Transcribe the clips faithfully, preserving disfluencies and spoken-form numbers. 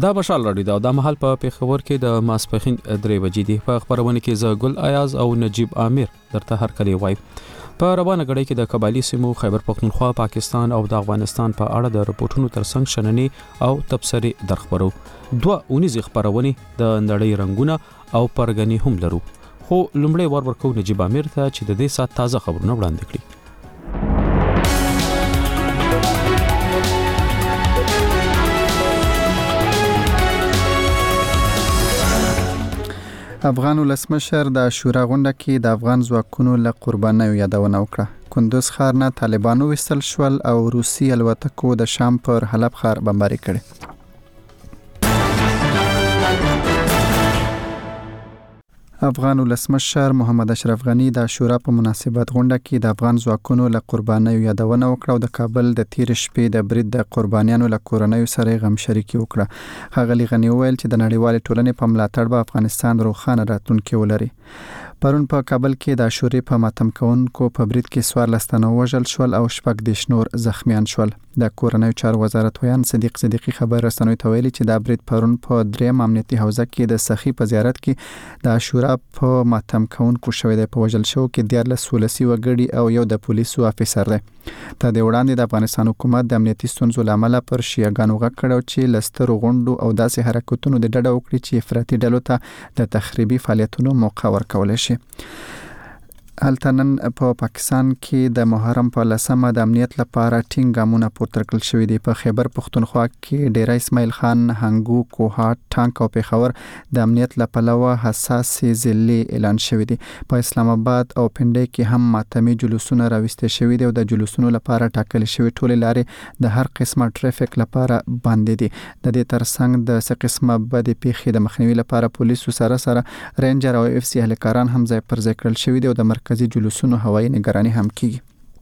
دا بشال راډیو دا د محل په پیښور کې د ماسپخین درې بجې دی. په خبرونه کې ز ګل ایاز او نجیب عامر درته هر کلی وای. په روانه غړي کې د قبایلی سیمو خیبر پختونخوا، پاکستان او د افغانستان په اړه د رپورټونو ترڅنګ شننې او تبصرې درخبرو. دوه اونیزې خبرونه د نړۍ رنگونه او پرګنی هم لرو. خو لومړی ور ورکو نجیب عامر ته چې د دې سات تازه خبرونه وړاندې کړي. افغان ولسمشر د شورا غونډه کې د افغان ځواکونو له قربانیو یادونه وکړه. کندوز ښار نه طالبانو وستل شول او روسي الوتکو د شام پر حلب ښار بمباري کړي. افغان ولسمشر محمد اشرف غنی د شورا په مناسبت غونډه کې د افغان ځواکونو له قربانیو یادونه وکړه او د کابل د تیر شپې د برید د قربانیانو له کورنیو سره غم شریکي وکړه. ښاغلي غنی وویل چې د نړیوال ټولنې په ملاتړ به افغانستان روښانه راتلونکي ولري. پرون په کابل کې د شوري په ماتم کوونکو په برید کې سوار لستنه وژل شول او شپږ دیش نور زخمیان شول. د کورنیو چارو وزارت ویان صدیق صدیقی خبر رسنوي ته ویلي چې د برید پرون په دریم امنیتي حوزه کې د سخی په زیارت کې د شورا په ماتم کوونکو شوې د په وژل شو کې دیارلس ولسی وګړي او یو د پولیسو افیسر دی. ته د وړاندې د افغانستان حکومت د امنیتي ستونزو لامل پر شیعاګانو غږ کړو چې لستر غونډو او داسې حرکتونو د ډډه وکړي چې افراطي ډلو ته د تخریبي فعالیتونو موقع ورکول شي. هلته نن په پاکستان کې د محرم په لسمه د امنیت لپاره ټینګ ګامونه پورته کړل شوې دي. په خیبر پختونخوا کې ډیره اسماعیل خان، هنګو، کوهات، ټانک او پیښور د امنیت لپاره حساس ضلع اعلان شوې دي. په اسلام آباد او پنډۍ کې هم ماتمي جلوسونه راوستل شوې دي او د جلوسونو لپاره ټاکل شوی ټول لارې د هر قسمه ټریفیک لپاره بند دي. د دې ترڅنګ د څه قسمه بد پیښې د مخنیوي لپاره پولیسو سره سره رینجر او اف سی اهلکاران هم ځای پر ځای کړل شوی دي او د مرکزي جلوسونو هوایي نگرانی هم کیږي.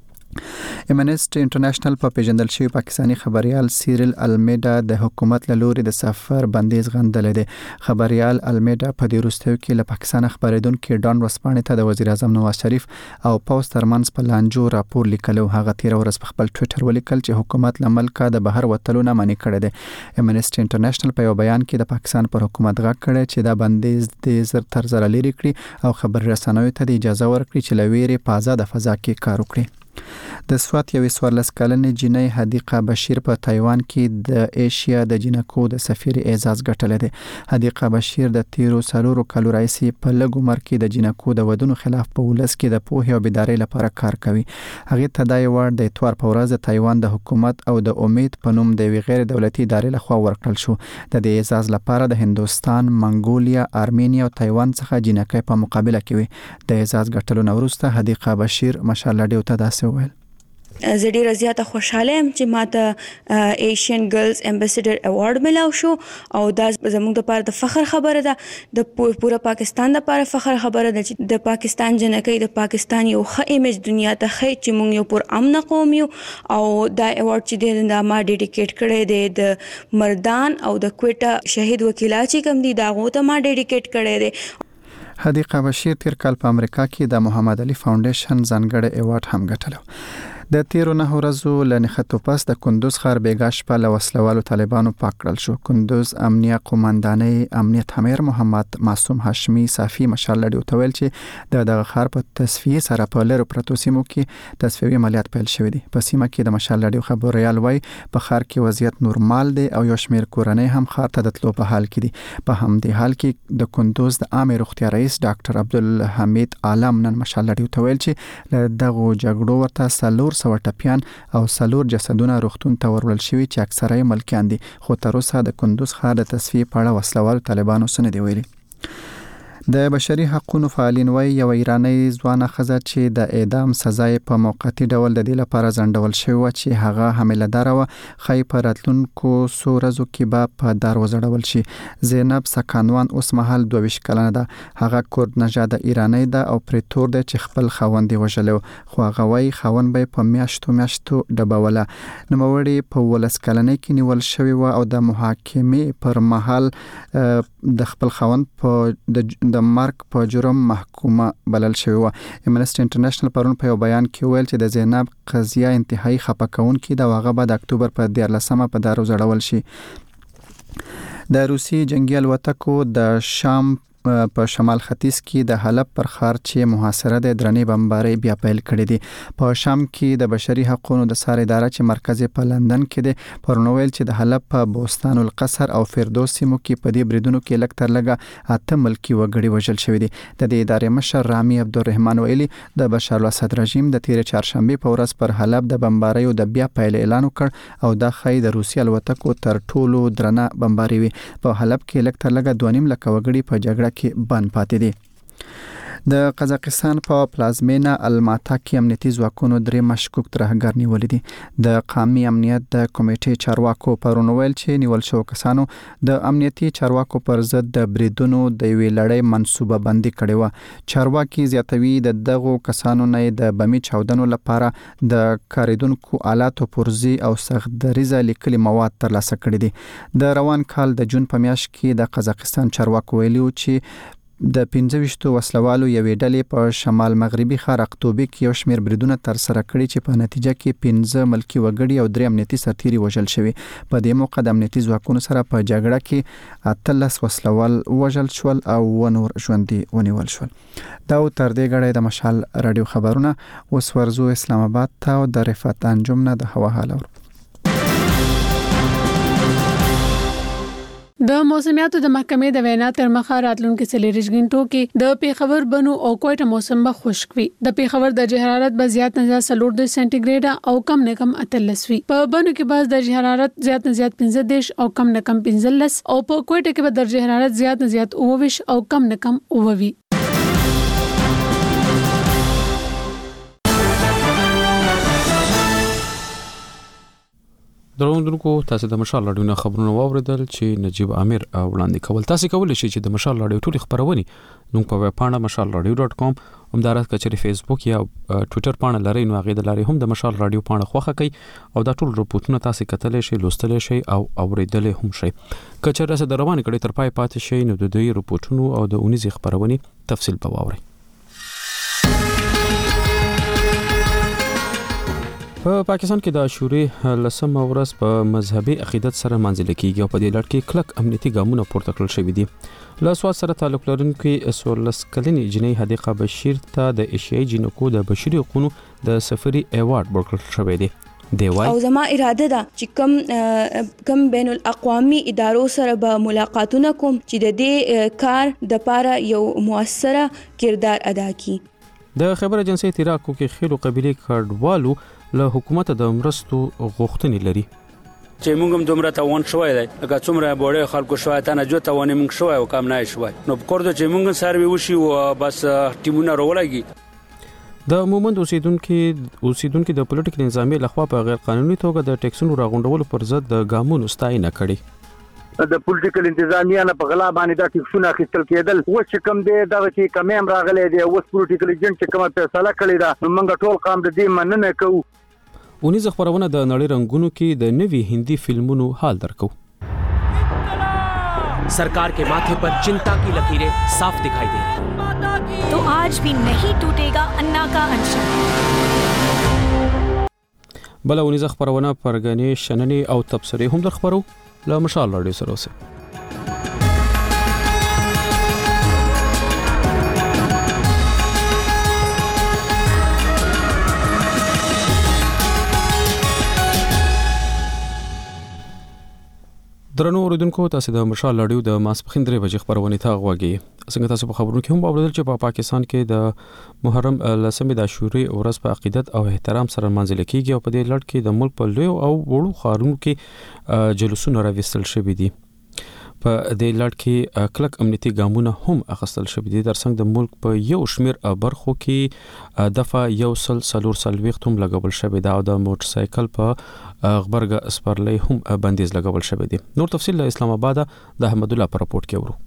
امنست انټرنیشنل په پیژندل شوی پاکستانی خبريال سیریل المیډا د حکومت له لوري د سفر بندیز غندل دي. خبريال المیډا په دې وروستیو کې له پاکستان خبرېدونکو ډان ورسپانې ته د وزیر اعظم نواز شریف او پوسټ ترمنځ په لانجو راپور لیکلو. هغه تیر ورځ په خپل ټوئیټر ولیکل چې حکومت له ملکه د بهر وتلو نه منع کړی دی. امنست انټرنیشنل په یو بیان کې د پاکستان پر حکومت غږ کړی چې دا بندیز د زر تر زر لري کړي او خبر رسنوي ته اجازه ورکړي چې لویری په آزاد فضا کې کار وکړي. د سوات یو سوارلس کلنې جنۍ حدیقه بشیر په تایوان کې د ایشیا د جنکو د سفیر اعزاز ګټل دي. حدیقه بشیر د تیرو سلورو کالو راځي په لګو مر کې د جنکو د ودونو خلاف په ولس کې د پوهې او بیدارۍ لپاره کار کوي. هغه ته د یوار د اتوار په ورځ د تایوان د حکومت او د امید په نوم د غیر دولتي ادارې لخوا ورکړل شو. د دې اعزاز لپاره د هندوستان، منګولیا، ارمینیا او تایوان څخه جنکې په مقابله کې وي. د اعزاز ګټلو نه وروسته حدیقه بشیر ماشاءالله ډیو ته داسې وویل: زه ډیره زیاته خوشاله یم چې ماته ایشین ګرلز امبیسډر ایوارډ ملاو شو او دا زموږ لپاره د فخر خبره ده. د پوره پاکستان لپاره فخر خبره ده چې د پاکستان جنکۍ د پاکستان یو ښه ایمیج دنیا ته ښیي چې موږ یو پر امن قوم یو او دا ایوارډ چې دی دا ما ډیډیکیټ کړی دی د مردان او د کوټه شهید وکیلا چې کوم دي دا غو ته ما ډیډیکیټ کړی دی. حدیقه بشیر تیر کال په امریکا کې د محمد علي فاونډیشن ځانګړی ایوارډ هم ګټلو. د تیرو نه ورځو لنخته پس د کندوز ښار بیګا شپه له وسلوالو طالبانو پاک کړل شو. کندوز امنیه قومندانۍ امنیت امیر محمد معصوم هاشمي صافي مشال ډیو تویل چې د دغه ښار په تصفیه سره په لرو پرتو سیمو کې تصفیوي عملیات پیل شوې دي. په سیمه کې د مشال ډیو خبريال وای په ښار کې وضعیت نورمال دی او یو شمیر کورنۍ هم ښار ته د تلو په حال کې دي. په همدې حال کې د کندوز د عامه روغتیا رئیس ډاکټر عبدالحمید عالم نن مشال ډیو تویل چې له دغه جګړو ورته سلور سو ټپیان او سلور جسدونه روغتون ته ورول شوي چې اکثره یې ملکیان دي. خو تر اوسه د کندوز ښار د تصفیې په اړه وسلوالو طالبانو څه نه دي ویلي. د بشري حقوقو فعالین وایي یو ایرانی ځوانه ښځه چې د اعدام سزا په موقتی ډول د دې لپاره ځنډول شوی و چې هغه حامله دار و خی په راتلونکو څو ورځو کې به په دار وځړول شي. زینب سکانوان اوس مهال دوه ویشت کلنه ده. هغه کورد نژاد ایرانی ده او پریتور ده چې خپل خاوند یې وژلی و خو هغه وایي خاوند به په میاشتو میاشتو ډبوله. نوموړې په ولس کلنۍ کې نیول شوی و او د محاکمې پر مهال د خپل خاوند په د مرګ په جرم محکومه بلل شوی و. امنست انټرنیشنل پرون په یو بیان کې ویل چې د زینب قضیه انتهایی خپه کوونکې ده او هغه به د اکتوبر په دیارلسمه په دار وځړول شي. د روسي جنگي الوتکو د شام په شمال ختیځ کې د حلب پر ښار چې محاصره د درنې بمبارۍ بیا پیل کړې دي. په شام کې د بشري حقوقو د سار اداره چې مرکز په لندن کې ده پرونویل چې د حلب په بوستان القصر او فردوس سیمو کې په دې بریدونو کې لږ تر لږه اته ملکی وګړي وژل شوی دي. د دې ادارې مشر رامي عبدالرحمن ویلي د بشار الاسد رژیم د تیر چهارشنبه په ورځ پر حلب د بمباریو د بیا پیل اعلان وکړ او دا خای د روسي الوتکو تر ټولو درنه بمباری وي. په حلب کې لږ تر لږه دوه نیم لک وګړي په جګړه کې بند پاتې دي. د قزاقستان په پلازمینه الماتا کې امنیتي ځواکونو درې مشکوک ترهګر نیولې دي. د قومي امنیت د کمیټې چارواکو پرونویل چې نیول شو کسانو د امنیتي چارواکو پر ضد د بریدونو د وی لړۍ منسوبه بندي کړې و. چارواکي زیاتوي د دغو کسانو نه د بمی چاودنو لپاره د کاریدونکو آلاتو پرزي او سخت دریزه لیکلي مواد ترلاسه کړي دي. د روان کال د جون په میاشت کې د قزاقستان چارواکو ویلي چې د پنځه ویشت وسلوالو یوې ډلې په شمال مغربي ښار اقتوبې کې یو شمېر بریدونه تر سره کړي چې په نتیجه کې پنځه ملکی وګړي او درې امنیتي سرتیري وژل شوي. په دې موقع د امنیتي ځواکونو سره په جګړه کې اتلس وسلوال وژل شول او و نور ژوندي ونیول شول. دا تر دې غړې د مشال رادیو خبرونه. اوس ورزو اسلام آباد ته او د رفعت انجم نه د هوا حال اور. د موسمیاتو د محکمې د وینا تر مخه راتلونکو څلورش غنټو کې د پیښور بنو او کوټه موسم به خشک وي. د پیښور د حرارت به زیات نه زیات څلور د سانتیګریډ او کم نه کم اتلس وي. په بنو کې به د حرارت زیات نه زیات پنځه دیش او کم نه کم پنځلس او په کوټه کې به د حرارت زیات نه زیات اوه ویش او کم نه کم اوه وي. دروندونکو تاسو د مشال رادیو نه خبرونه واوریدل چې نجیب عامر وړاندې کول. تاسو کولی شئ چې د مشال رادیو ټولې خبرونه نو په ویب پاڼه مشال رادیو ډاټ کام همدارس کچري فیسبوک یا ټوئیټر پاڼه لري نو هغه د لاري هم د مشال رادیو پاڼه خوخه کوي او دا ټول رپورټونه تاسو کتلی شئ لوستلی شئ او اوریدل هم شئ. کچره سره د روان کړي تر پای پاتې شئ نو د دوی رپورټونو او د اونیزي خبرونه تفصیل په واوري. په پاکستان کې د عاشورې لسمه ورځ په مذهبي عقیدت سره منځل کېږي او په دې لړ کې کلک امنیتي ګامونه پورته کړل شوي دي. له سواد سره تعلق لرونکي سولس کلنې جنۍ حدیقه بشیر ته د ایشیایي جنکو د بشري حقوقو د سفري ایوارډ ورکړل شوی دی. او زما اراده ده چې کم کم بین الاقوامي ادارو سره به ملاقاتونه کوم چې د دې کار د پاره یو موثره کردار ادا کړي. د خبر اجنسی تیراکو کې خېلو قبيله کډوالو له حکومت د مرستو غوښتنې لري. چې موږ هم دومره توان شوای دی لکه څومره بوړې خلکو شوای ته نه جو توان موږ شوای او کم نه شوای نو پکور چې موږ سروي وشي او بس ټیمونه راولګي. د مومند اوسیدونکو اوسیدونکو د پولیټیکل نظامي لخوا په غیر قانوني توګه د ټیکسونو راغونډولو پر ضد د ګامونو ستاینه کړې. د پولیټیکل انتظامیه نه په غلا باندې د ټیکسونو اخیستل کېدل و چې کوم دی دا چې کمیم راغلي دی او پولیټیکل ایجنټ چې کومه فیصله کړې ده موږ ټول قام د دې مننه کوو. اونیز خبرونه د نړۍ رنگونو کې د نوي هندي فلمونو حال درکو. सरकार के माथे पर चिंता की लकीरें साफ दिखाई दे रही तो आज भी नहीं टूटेगा अन्ना का अंशुल. بل اونیز خبرونه پرګنې شننې او تبصرې هم در خبرو له مشال رادیو سره اوسه. درنو اوریدونکو تاسو د مشال رادیو د ماسپخین درې بجې خبرونه ته غوږی. څنګه تاسو په خبرونو کې هم اوریدل چې په پاکستان کې د محرم لسمې د عاشورې ورځ په عقیدت او احترام سره منځل کېږي او په دې لړ کې د ملک په لوی او وړو ښارونو کې جلوسونه راوستل شوي دي. په دې لړ کې کلک امنیتي ګامونه هم اخیستل شوي دي. ترڅنګ د ملک په یو شمیر برخو کې دفعه یو سل سلور سلويخت هم لګول شوی دی او د موټر سایکل په غبرګه اسپرلې هم بندیز لګول شوی دی. نور تفصیل له اسلام آباد د احمد الله پر راپورټ کې ورو.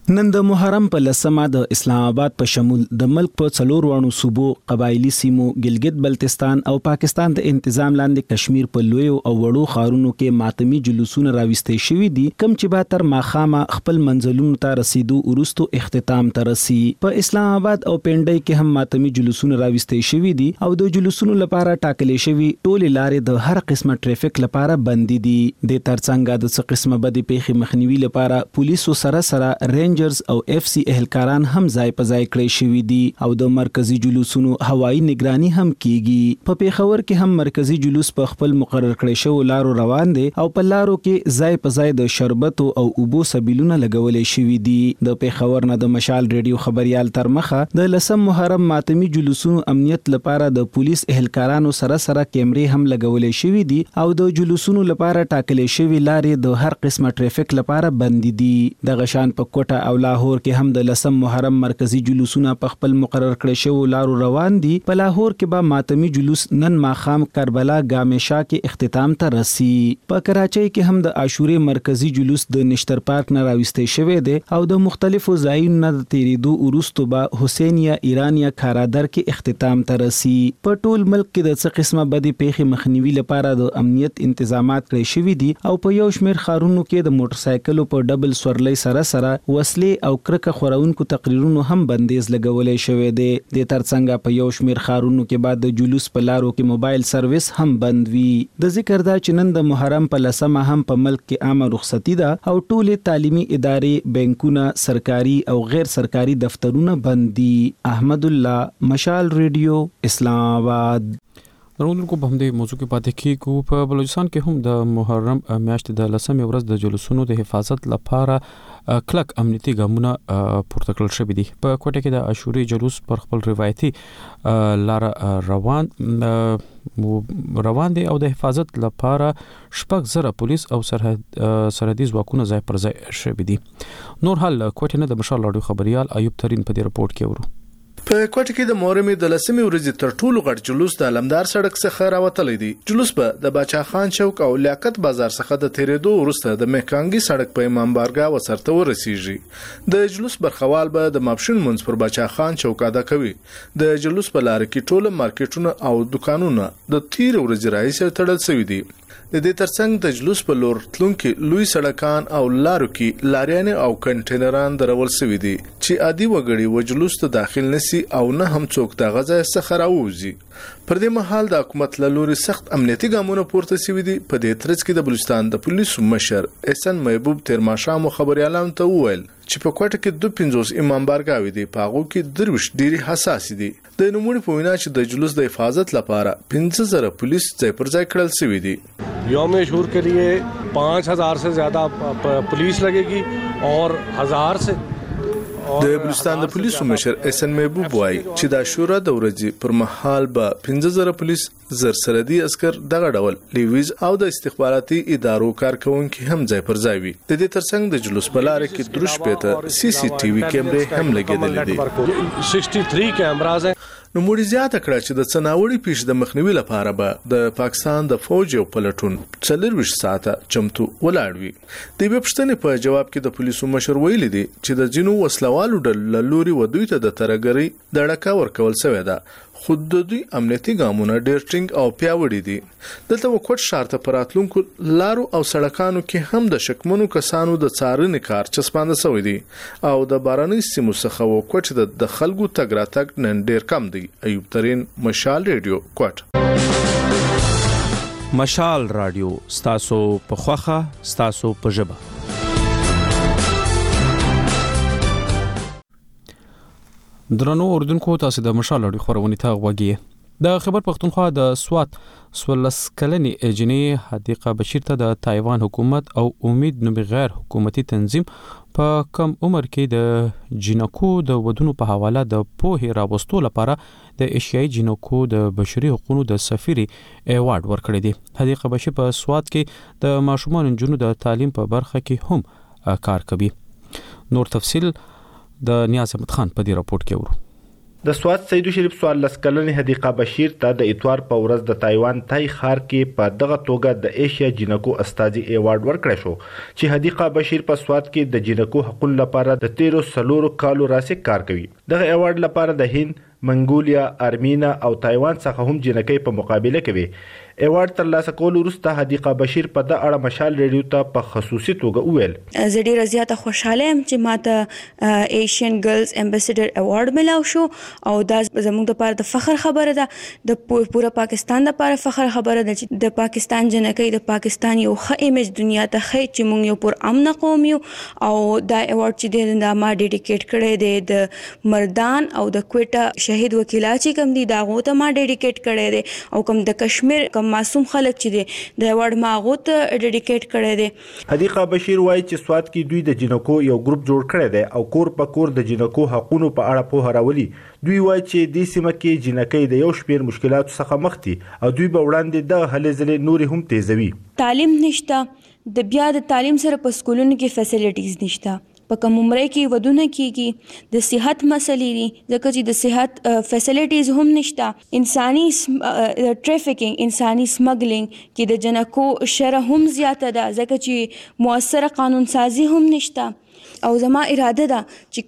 نن د محرم په لسمه د اسلام آباد په شمول د ملک په څلور وانو صوبو قبایلی سیمو ګلګت بلتستان او پاکستان د انتظام لاندې کشمیر په لوی او وړو ښارونو کې ماتمي جلوسونه راوستي شوي دي کم چې به تر ماخامه خپل منزلونو ته رسیدو وروسته اختتام ته رسي. په اسلام آباد او پنډۍ کې هم ماتمي جلوسونه راوستي شوي دي او د جلوسونو لپاره ټاکلې شوي ټولې لارې د هر قسمه ټریفیک لپاره بندي دي. د ترڅنګ د څه قسمه بدې پیښې مخنیوي لپاره پولیسو سره سره رینجرز او اف سی اهلکاران هم ځای په ځای کړی شوي دي او د مرکزی جلوسونو هوایی نگرانی هم کیږي. په پیښور کې هم مرکزی جلوس په خپل مقرر کړی شوی لارو روان دي او په لارو کې ځای په ځای د شربت او اوبو سبیلونه لګولې شوي دي. د پیښور نه د مشال ریډیو خبريال تر مخه د لسم محرم ماتمي جلوسونو امنیت لپاره د پولیس اهلکارانو سره سره کیمرې هم لګولې شوي دي او د جلوسونو لپاره ټاکلې شوی لارې د هر قسمه ټریفیک لپاره بندي دي. د غشان په کوټه او لاهور کې هم د لسم محرم مرکزی جلوسونه په خپل مقرر کړی شوی لارو روان دي. په لاهور کې به ماتمي جلوس نن ماخام کربلا ګامیشا کې اختتام ته رسي. په کراچۍ کې هم د عاشورې مرکزی جلوس د نشتر پارک نه راوستي شوی دی او د مختلفو ځایونو نه د تیریدو وروسته به حسینیا ایرانیا کارادر کې اختتام ته رسي. په ټول ملک کې د څه قسمه بدې پیښې مخنیوي لپاره د امنیت انتظامات کړی شوي دي او په یو شمېر ښارونو کې د موټر سایکلو په ډبل سورلۍ سره سره وسلې او کرکه خورونکو تقریرونو هم بندیز لګولې شوی دی. د ترڅنګ په یو شمېر ښارونو کې بعد د جلوس په لارو کې موبایل سرویس هم بند وي. د ذکر دا چې نن د محرم په لسمه هم په ملک کې عامه رخصتي ده او ټولې تعلیمي ادارې، بانکونه، سرکاري او غیر سرکاري دفترونه بند دي. احمد الله، مشال ریډیو، اسلام آباد. درونکو په همدې موضوع کې پاتې کیږو. په بلوچستان کې هم د محرم میاشتې د لسمې ورځ د جلوسونو د حفاظت لپاره کلک امنیتي ګامونه پورته کړل شوي دي. په کوټه کې د عاشورې جلوس پر خپل روایتي لار روان روان دي او د حفاظت لپاره شپږ زره پولیس او سرحد سرحدي ځواکونه ځای پر ځای شوي دي. نور حال کوټه نه د مشال راډیو خبريال ایوب ترين په دې رپورت کې ورو. په کوټه کې د محرم د لسمې ورځې تر ټولو غټ جلوس د علمدار سړک څخه راوتلی دی. جلوس په د باچا خان چوک او لیاقت بازار څخه د تیریدو وروسته د مهکانګي سړک په امام بارګاه وسرته ورسیږي. د جلوس برخوال به د ماپښین منځ پر باچا خان چوک ادا کوي. د جلوس په لار کې ټول مارکیټونه او دکانونه د تیر ورځې راهیسې تړل شوي دي. د دې ترڅنګ د جلوس په لور تلونکي لوی سړکان او لارو کې لاریان او کنټینران درول شوي دي چې عادي وګړي و جلوس ته داخل نشي او نه هم څوک د غزا څخه راوځي. پر دې مهال د حکومت له لوري سخت امنیتي ګامونه پورته شوي دي. په دې ترڅ کې د بلوچستان د پولیسو مشر احسان محبوب تیر ماښام خبريالانو ته وویل چې په کوټه کې دوه پنځوس امام بارګاوي دي، په هغه کې درویش ډېری حساس دي. د نمونه په وینا چې د جلوس د حفاظت لپاره پنځه زره پولیس ځای پر ځای کړل شوي دي. یوم شور के लिए पाँच हजार से ज्यादा पुलिस लगेगी और हजार से د بلوچستان د پولیسو مشر احسان محبوب وایي چې د عاشورا د ورځې پر مهال به پنځه زره پولیس، زر سرحدي عسكر، دغه ډول لیویز او د استخباراتي ادارو کارکونکي هم ځای پر ځای وي. د دې ترڅنګ د جلوس په لار کې دروش پېته سی سی ټي وي کیمرې هم لګېدلې دي. شصت تین کیمراز ہیں. نو موږ زیاته کړه چې د څناوړي پیښ د مخنیوي لپاره به د پاکستان د فوج او پلټون څلرويش ساعته چمتو ولاړ وي. د دې پښتنې په جواب کې د پولیسو مشر ویلي دي چې د جنو وسلوالو ډلو لوري ودوی ته د ترګری د ډکا ورکول شوی ده. خود د دوی امنیتي ګامونه ډېر ټینګ او پیاوړي دي. دلته وکټ شارته پراتلونکو لارو او سړکانو کې هم د شکمنو کسانو د څارنې کار چسپانده شوی دی او د باراني سیمو څخه وکټ د خلکو تګ راتګ نن ډېر کم دی. ایوب ترين، مشال ریډیو، کوټ. مشال رادیو ستاسو په خوخه ستاسو په ژبه. درنو اوردونکو، تاسو د مشال اړیو خبرونه ته غوږی. د خبر پښتونخوا د سوات سولس کلنی اجنی حدیقه بشیر ته د تایوان حکومت او امید نومي غیر حکومتي تنظیم په کم عمر کې د جنکو د ودونو په حواله د پوهې راوستو لپاره د ایشیایي جنکو د بشري حقوقو د سفیر ایوارډ ورکړی دی. حدیقه بشیر په سوات کې د ماشومان جنونو د تعلیم په برخه کې هم کار کوي. نور تفصیل د نیاز احمد خان په دې راپورټ کې ورو. د سواد سیدو شریف سوال لسکلنې حدیقه بشیر ته د اتوار په ورځ د تایوان تای خار کې په دغه توګه د ایشیا جینکو استاذي ایوارډ ورکړی شو چې حدیقه بشیر په سواد کې د جینکو حقوقو لپاره د تیرو سلورو کالو راسې کار کوي. دغه ایوارډ لپاره د هند، منګولیا، ارمینا او تایوان څخه هم جینکې په مقابله کوي. ایوارډ ترلاسه کول وروسته حدیقه بشیر په د اړه مشال ریډیو ته په خصوصي توګه وویل زه ډیره زیاته خوشاله یم چې ماته ایشین ګرلز امبیسیډر ایوارډ ملاو شو او دا زموږ لپاره د فخر خبره ده، د پوره پاکستان لپاره فخر خبره ده چې د پاکستان جنکې د پاکستان یو ښه ایمیج دنیا ته ښیي چې موږ یو پر امن قوم یو او دا ایوارډ چې دی دا ما ډیډیکیټ کړی دی د مردان او د کوټه شهید وکیلا چې کوم دي دا غو ته ما ډیډیکیټ کړی دی او کوم د کشمیر معصوم خلک چې دي د ایوارډ ما غو ته ډیډیکیټ کړی دی. حدیقه بشیر وایي چې سواد کې دوی د جینکو یو ګروپ جوړ کړی دی او کور په کور د جینکو حقوقو په اړه پوهه راولي. دوی وایي چې د سیمه کې جینکې د یو شمېر مشکلاتو څخه مخ دي او دوی به وړاندې د هلې ځلې نورې هم تیزوي. تعلیم نشته، د بیا د تعلیم سره په سکولونو کې فیسیلیټیز نشته، په کوم عمره کې ودونه کیږي، د صحت مسلې دي ځکه چې د صحت فیسیلیټیز هم نشته، انساني ټریفیکینګ انساني سمګلینګ کې د جنکو شره هم زیاته ده ځکه چې موثره قانون سازي هم نشته. او زما اراده ده چې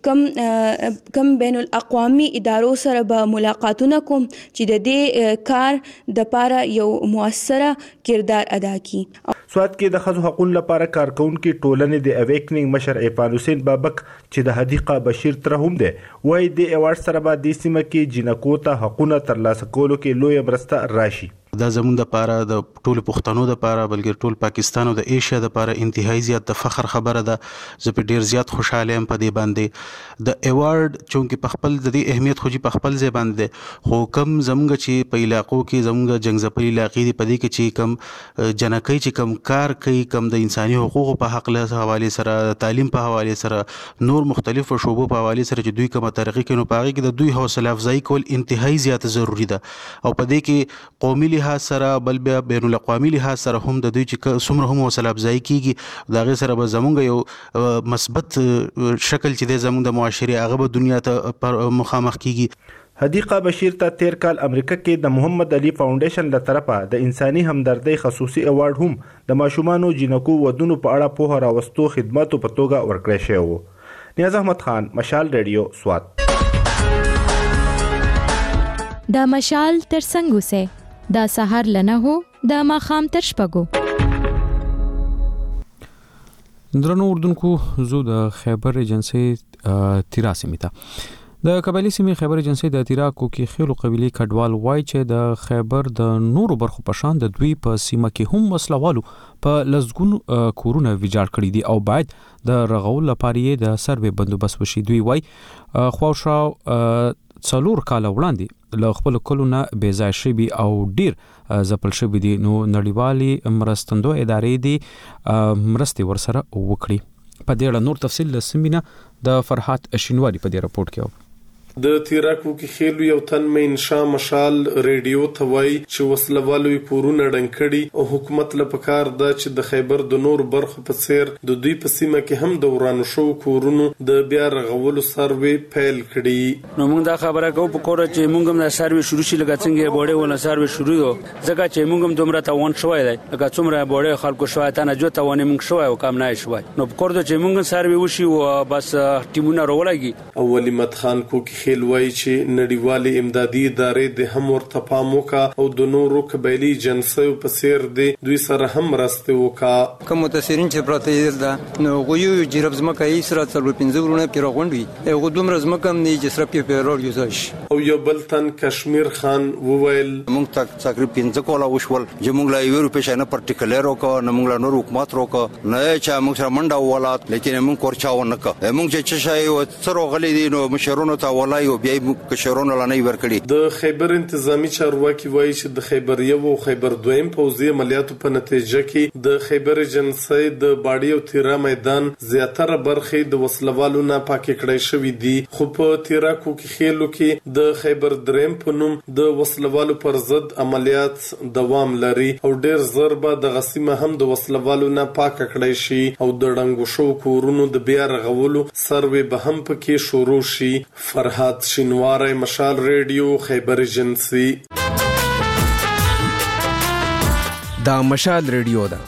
کم کم بین الاقوامي ادارو سره به ملاقاتونه کوم چې د دې کار د پاره یو موثره کردار ادا کړي. سواد کې د ښځو حقوقو لپاره کارکونکو ټولنې د اویکنینګ مشر ایپان حسین بابک چې د حدیقه بشیر تر هم ده وایي د ایوارډ سره به د سیمه کې جینکو ته حقوقونه ترلاسه کولو کې لوی مرسته راشي. دا زموږ د پاره د ټولو پښتنو د پاره بلکې ټول پاکستان او د ایشیا د پاره انتهایی زیات د فخر خبره ده. زه په ډیر زیات خوشاله یم په دې باندې د ایوارډ چونکه په خپل د دې اهمیت خو په خپل ځای باندې خو کم زموږ چې په علاقو کې زموږ جنگزپلي علاقې دی په دې کې چې کم جنکې چې کم کار کوي کم د انساني حقوقو په حق له حواله سره تعلیم په حواله سره نور مختلفو شوبو په حواله سره چې دوی کومه ترقی کوي نو په هغه کې د دوی حوصله افزایی کول انتهایی زیات ضروری ده او په دې کې قومي لحاظ سره بل بیا بین الاقوامي لحاظ سره هم د دوی چې څومره هم حوصله افزایی کیږي دا غي سره به زمونږ یو مثبت شکل چې د زمونږ د معاشري هغه به دنیا ته مخامخ کیږي. حدیقه بشیر ته تیر کال امریکا کې د محمد علي فاونډیشن له طرفه د انساني همدردۍ خصوصي ایوارډ هم د ماشومانو جینکو ودونو په اړه په راوستو خدماتو په توګه ورکړی شوی و. نیاز احمد خان، مشال ریډیو، سواد. دا مشال تر څنګه سه دا سحر لنه هو دا ماخام تر شپګو. درنو اردوونکو زو د خیبر ایجنسی تیرا سیمه د قبایلی سیمې خیبر ایجنسی د تیرا کوکی خیلو قبیلی کډوال وای چې د خیبر د نورو برخو په شان د دوی په سیمه کې هم مسلوالو په لزګون کورونه ویجاړ کړی دي او باید د رغول لپاره د سروې بندوبست وشي. دوی وای خواوشاو څلور کال وړاندې له خپل کلونه بیځای شوی او ډیر زپل شوی دي نو نړیوالي مرستندو ادارې دي مرستي ورسره وکړي. په دې اړه نور تفصیل لسمینه د فرحات شینواری په دې راپورټ کې د تیراکو کې خېلو یو تن مې انشا مشال ریډیو ته وای چې وسلوالوي کورونه ډنکړي او حکومت له پکار دا چې د خیبر د نور برخو په څیر د دوی په سیمه کې هم د ورانو شو کورونو د بیا رغولو سروي پیل کړي. نو موږ دا خبره کوو په کوره چې موږ هم د سروي شروع شي لکه څنګه بوډه ونه سروي شروع یو ځکه چې موږ هم دومره تاوان شوی دی لکه څومره بوډه خلکو شوی ته نه جو تاوان موږ شوی او کم نه شوی نو په کوره چې موږ سروي وشي او بس ټیمونه راولګي. اولی مت خان کو خېل وای چې نړیوالي امدادي ادارې د هم ورته پام وکړه او د نورو قبایلی جنسو په سیر دي دوی سره هم راسته وکړه. کوم متاثرین چې پراته ده نو غویو جرب زمکه یې سره څلور پنځه ورونه پیرا غونډوي او دومره زمکه هم نه چې سره پیرا یوزش. او یو بل تن کشمیر خان وویل موږ تک تقریبا پنځه کولا وشول چې موږ لا یو روپې نه پرټیکولر وکړو نه موږ لا نور حکومت وکړو نه چې موږ سره منډه ولات لیکن موږ کورچاو نه کړ موږ چې شای او څرو غلي دي نو مشرونو ته ولای او بیا کشرونو لنی ورکړي. د خیبر انتظامی چارواکي وایي چې د خیبر یو او خیبر دویم پوځي عملیاتو په نتیجه کې د خیبر ایجنسی د باډي او تیرا میدان زیاتره برخې د وسلوالو نه پاکې کړې شوې دي خو په تیرا کوکي خېلو کې د خیبر دریم په نوم د وسلوالو پر ضد عملیات دوام لري او ډېر ضربه د غسیمه هم د وسلوالو نه پاک کړې شي او د ډنګو شو کورونو د بیا رغولو سروي به هم پکې شروع شي. فرحات فرهاد شینواری، مشال ریډیو، خیبر ایجنسی. دا مشال ریډیو ده.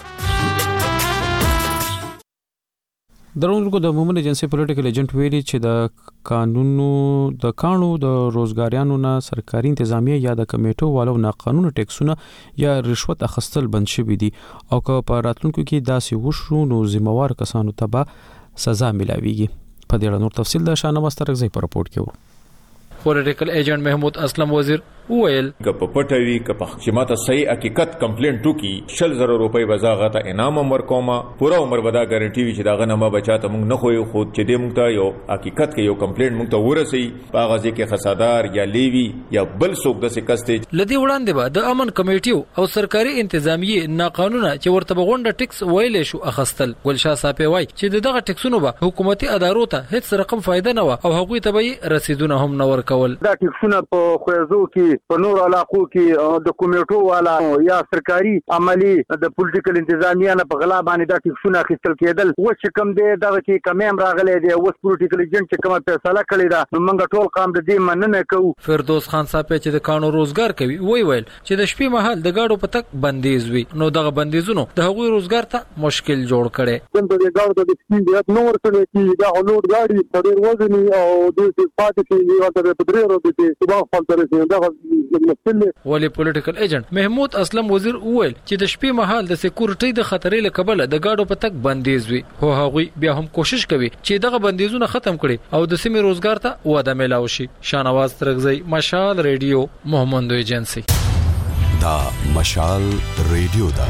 درونکو د مومن ایجنسی پولیټیکل ایجنټ ویلي چې د قانونو د کانونو د روزګاریانو نه سرکاري انتظامیه یا د کمیټو والو نه قانوني ټیکسونه یا رشوت اخیستل بند شوي دي او که په راتلونکو کې داسې وشو نو ذمہوار کسانو ته به سزا ملاويږي. په دې اړه نور تفصیل د شاهنواز ترغزی په رپورت کې وو. پولیټیکل ایجنټ محمود اسلم وزیر ویل که په پټوي که په حکومت صحیح حقیقت کمپلینټ وکي شل زره روپۍ بزاغه ته انعام امر کومه پورا عمر ودا ګارانټي وي چې دا غنه ما بچاته مونږ نه خوې خود چې دې مونږ ته یو حقیقت کې یو کمپلینټ مونږ ته ورسي په غازي کې خسادار یا لیوي یا بل څوک د سکسته لدی وړاندې به د امن کمیټیو او سرکاري انتظامیه ناقانونه چې ورته بغونډه ټیکس ویلې شو اخستل. ګلشاه صاحب وای چې دغه ټیکسونو به حکومتي ادارو ته هیڅ رقم فائدہ نه و او هغوی ته به رسیدونه هم نه ورکول. دا ټیکسونه په خوځو کې په نور علاقو کې د کمیټو والا یا سرکاري عملی د پولیټیکل انتظامیه نه په غلا باندې دا ټیکسونه اخیستل کېدل. و چې کوم دی دغه کې کمیم راغلی دی اوس پولیټیکل ایجنټ چې کومه فیصله کړې ده نو موږ ټول قام د دې مننه کوو. فردوس خان صاحب چې د کانو روزګار کوي وی ویل چې د شپې مهال د گاډو په تک بندیز وي نو دغه بندیزونو د هغوی روزګار ته مشکل جوړ کړي. کوم د گاډو د سپین نور څه کې دا لوډ گاډي په ډیر وزن او د پاتې کې یو د پدری ورو دي صبح خپل درې دا ولی پولیټیکل ایجنټ محمود اسلم وزیر ویل چې د شپې مهال د سکیورټي د خطرې له کبله د گاډو په تک بندیز وي خو هغوی بیا هم کوشش کوي چې دغه بندیزونه ختم کړي او د سیمې روزګار ته وده ملاوي شي. شاهنواز ترغزی، مشال ریډیو، محمد ایجنسی. دا مشال ریډیو دا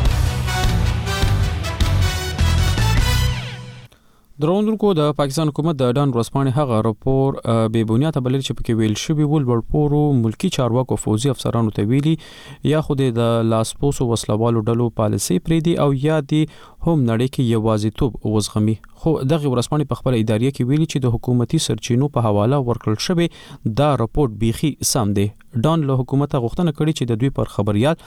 دروندونکو د پاکستان حکومت د ډان ورسپانې هغه راپور بې بنیاده بلل چې پکې ویل شوی ول ورپورو ملکی چارواکو فوزي افسرانو ته ویلي یا خو د لاسپوسو وسلوالو ډلو پالیسي پریدي او یا د هم نړۍ کې یوازیتوب وزغمي. خو دغه ورسپانې په خپل ادارې کې ویلي چې د حکومتي سرچینو په حواله ورکړل شوی دا راپور بيخي سم دی. ډان له حکومت غوښتنه کړې چې د دوی پر خبريال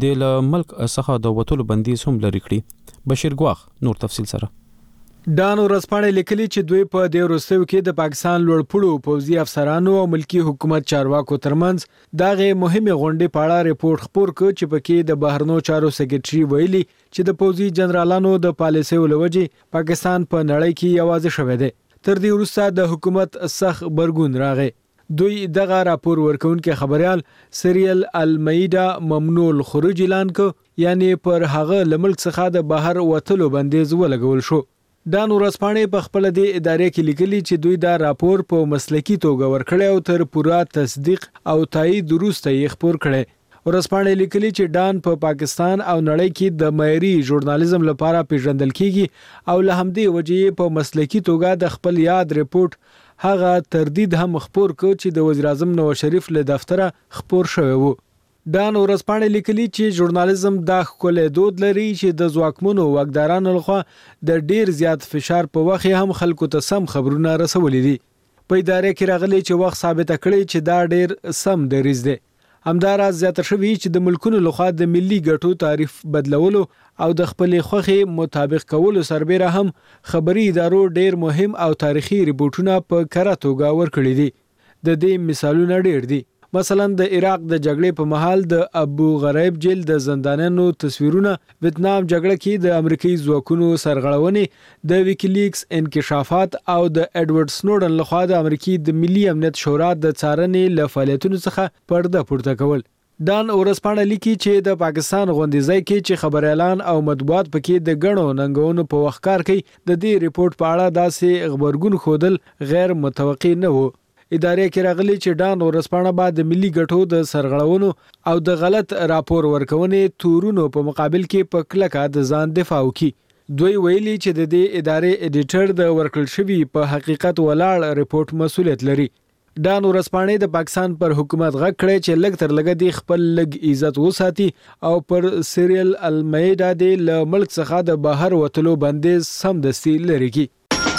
د ملک څخه د وټولو بندیز هم لري کړي. بشیر ګواخ نور تفصیل سره. ډان ورسپانې لیکلي چې دوی په دې وروستیو کې د پاکستان لوړپوړو پوځي افسرانو او ملکی حکومت چارواکو ترمنځ دغه مهمه غونډې په اړه ریپورت خپور کړ چې پکې د بهرنو چارو سکرټري ویلي چې د پوځي جنرالانو د پالیسیو لوجې پاکستان په نړۍ کې یوازې شوی دی. تر دې وروسته د حکومت سخت برګون راغی. دوی دغه راپور ورکونکو خبريال سریل المیدا ممنوع الخروج اعلان کړ یعنی پر هغه لملک څخه د بهر وتلو بندیز ولګول شو. ډان ورسپانې په خپل د ادارې کې لیکلي چې دوی دا راپور په مسلکی توګه ورکړی او تر پوره تصدیق او تایید وروسته یې خپور کړی. ورسپانې لیکلي چې ډان په پا پاکستان او نړۍ کې د معیاري ژورنالیزم لپاره پیژندل کیږي او له همدې وجې په مسلکی توګه د خپل یاد ریپورت هغه تردید هم خپور کړ چې د وزیر اعظم نواز شریف له دفتره خپور شوی وو. ډان ورسپانې لیکلي چې ژورنالیزم دا ښکلی دود لري چې د ځواکمنو واکدارانو لخوا د ډیر زیات فشار په وخت هم خلکو ته سم خبرونه رسولي دي. په ادارې کې راغلي چې وخت ثابته کړي چې دا ډیر سم دریز دی. همداراز زیاته شوی چې د ملکونو لخوا د ملي ګټو تعریف بدلولو او د خپلې خوښې مطابق کولو سربېره هم خبري ادارو ډیر مهم او تاریخي ریپورتونه په کره توګه ورکړي دي. د دې مثالونه ډیر دي. مثلا د عراق د جګړې په مهال د ابو غریب جیل د زندانانو تصویرونه، ویتنام جګړه کې د امریکایي ځواکونو سرغړونې، د ویکیلیکس انکشافات او د ایډورډ سنوډن لخوا د امریکای د ملي امنیت شورا د څارنې له فعالیتونو څخه پرده پورته کول. ډان ورسپانې لیکي چې د پاکستان غونډې کې چې خبر اعلان او مطبوعات پکې د غنو ننګونو په وخت کار کوي د دې ریپورت په اړه داسې خبرګون خودل غیر متوقع نه وو. ادارې کې راغلي چې ډان ورسپانه بعد د ملي ګټو د سرغړونو او د غلط راپور ورکونې تورونو په مقابل کې په کلکه د ځان دفاع وکړي. دوی ویلي چې د دې ادارې اډیټر د ورکړل شوی په حقیقت ولاړ ریپورت مسؤلیت لري. ډان ورسپانې د پاکستان پر حکومت غږ کړی چې لږ تر لږه د خپل لږ عزت وساتي او پر سریل المیدا د ملک څخه د بهر وتلو بندیز سمدستي لري کی.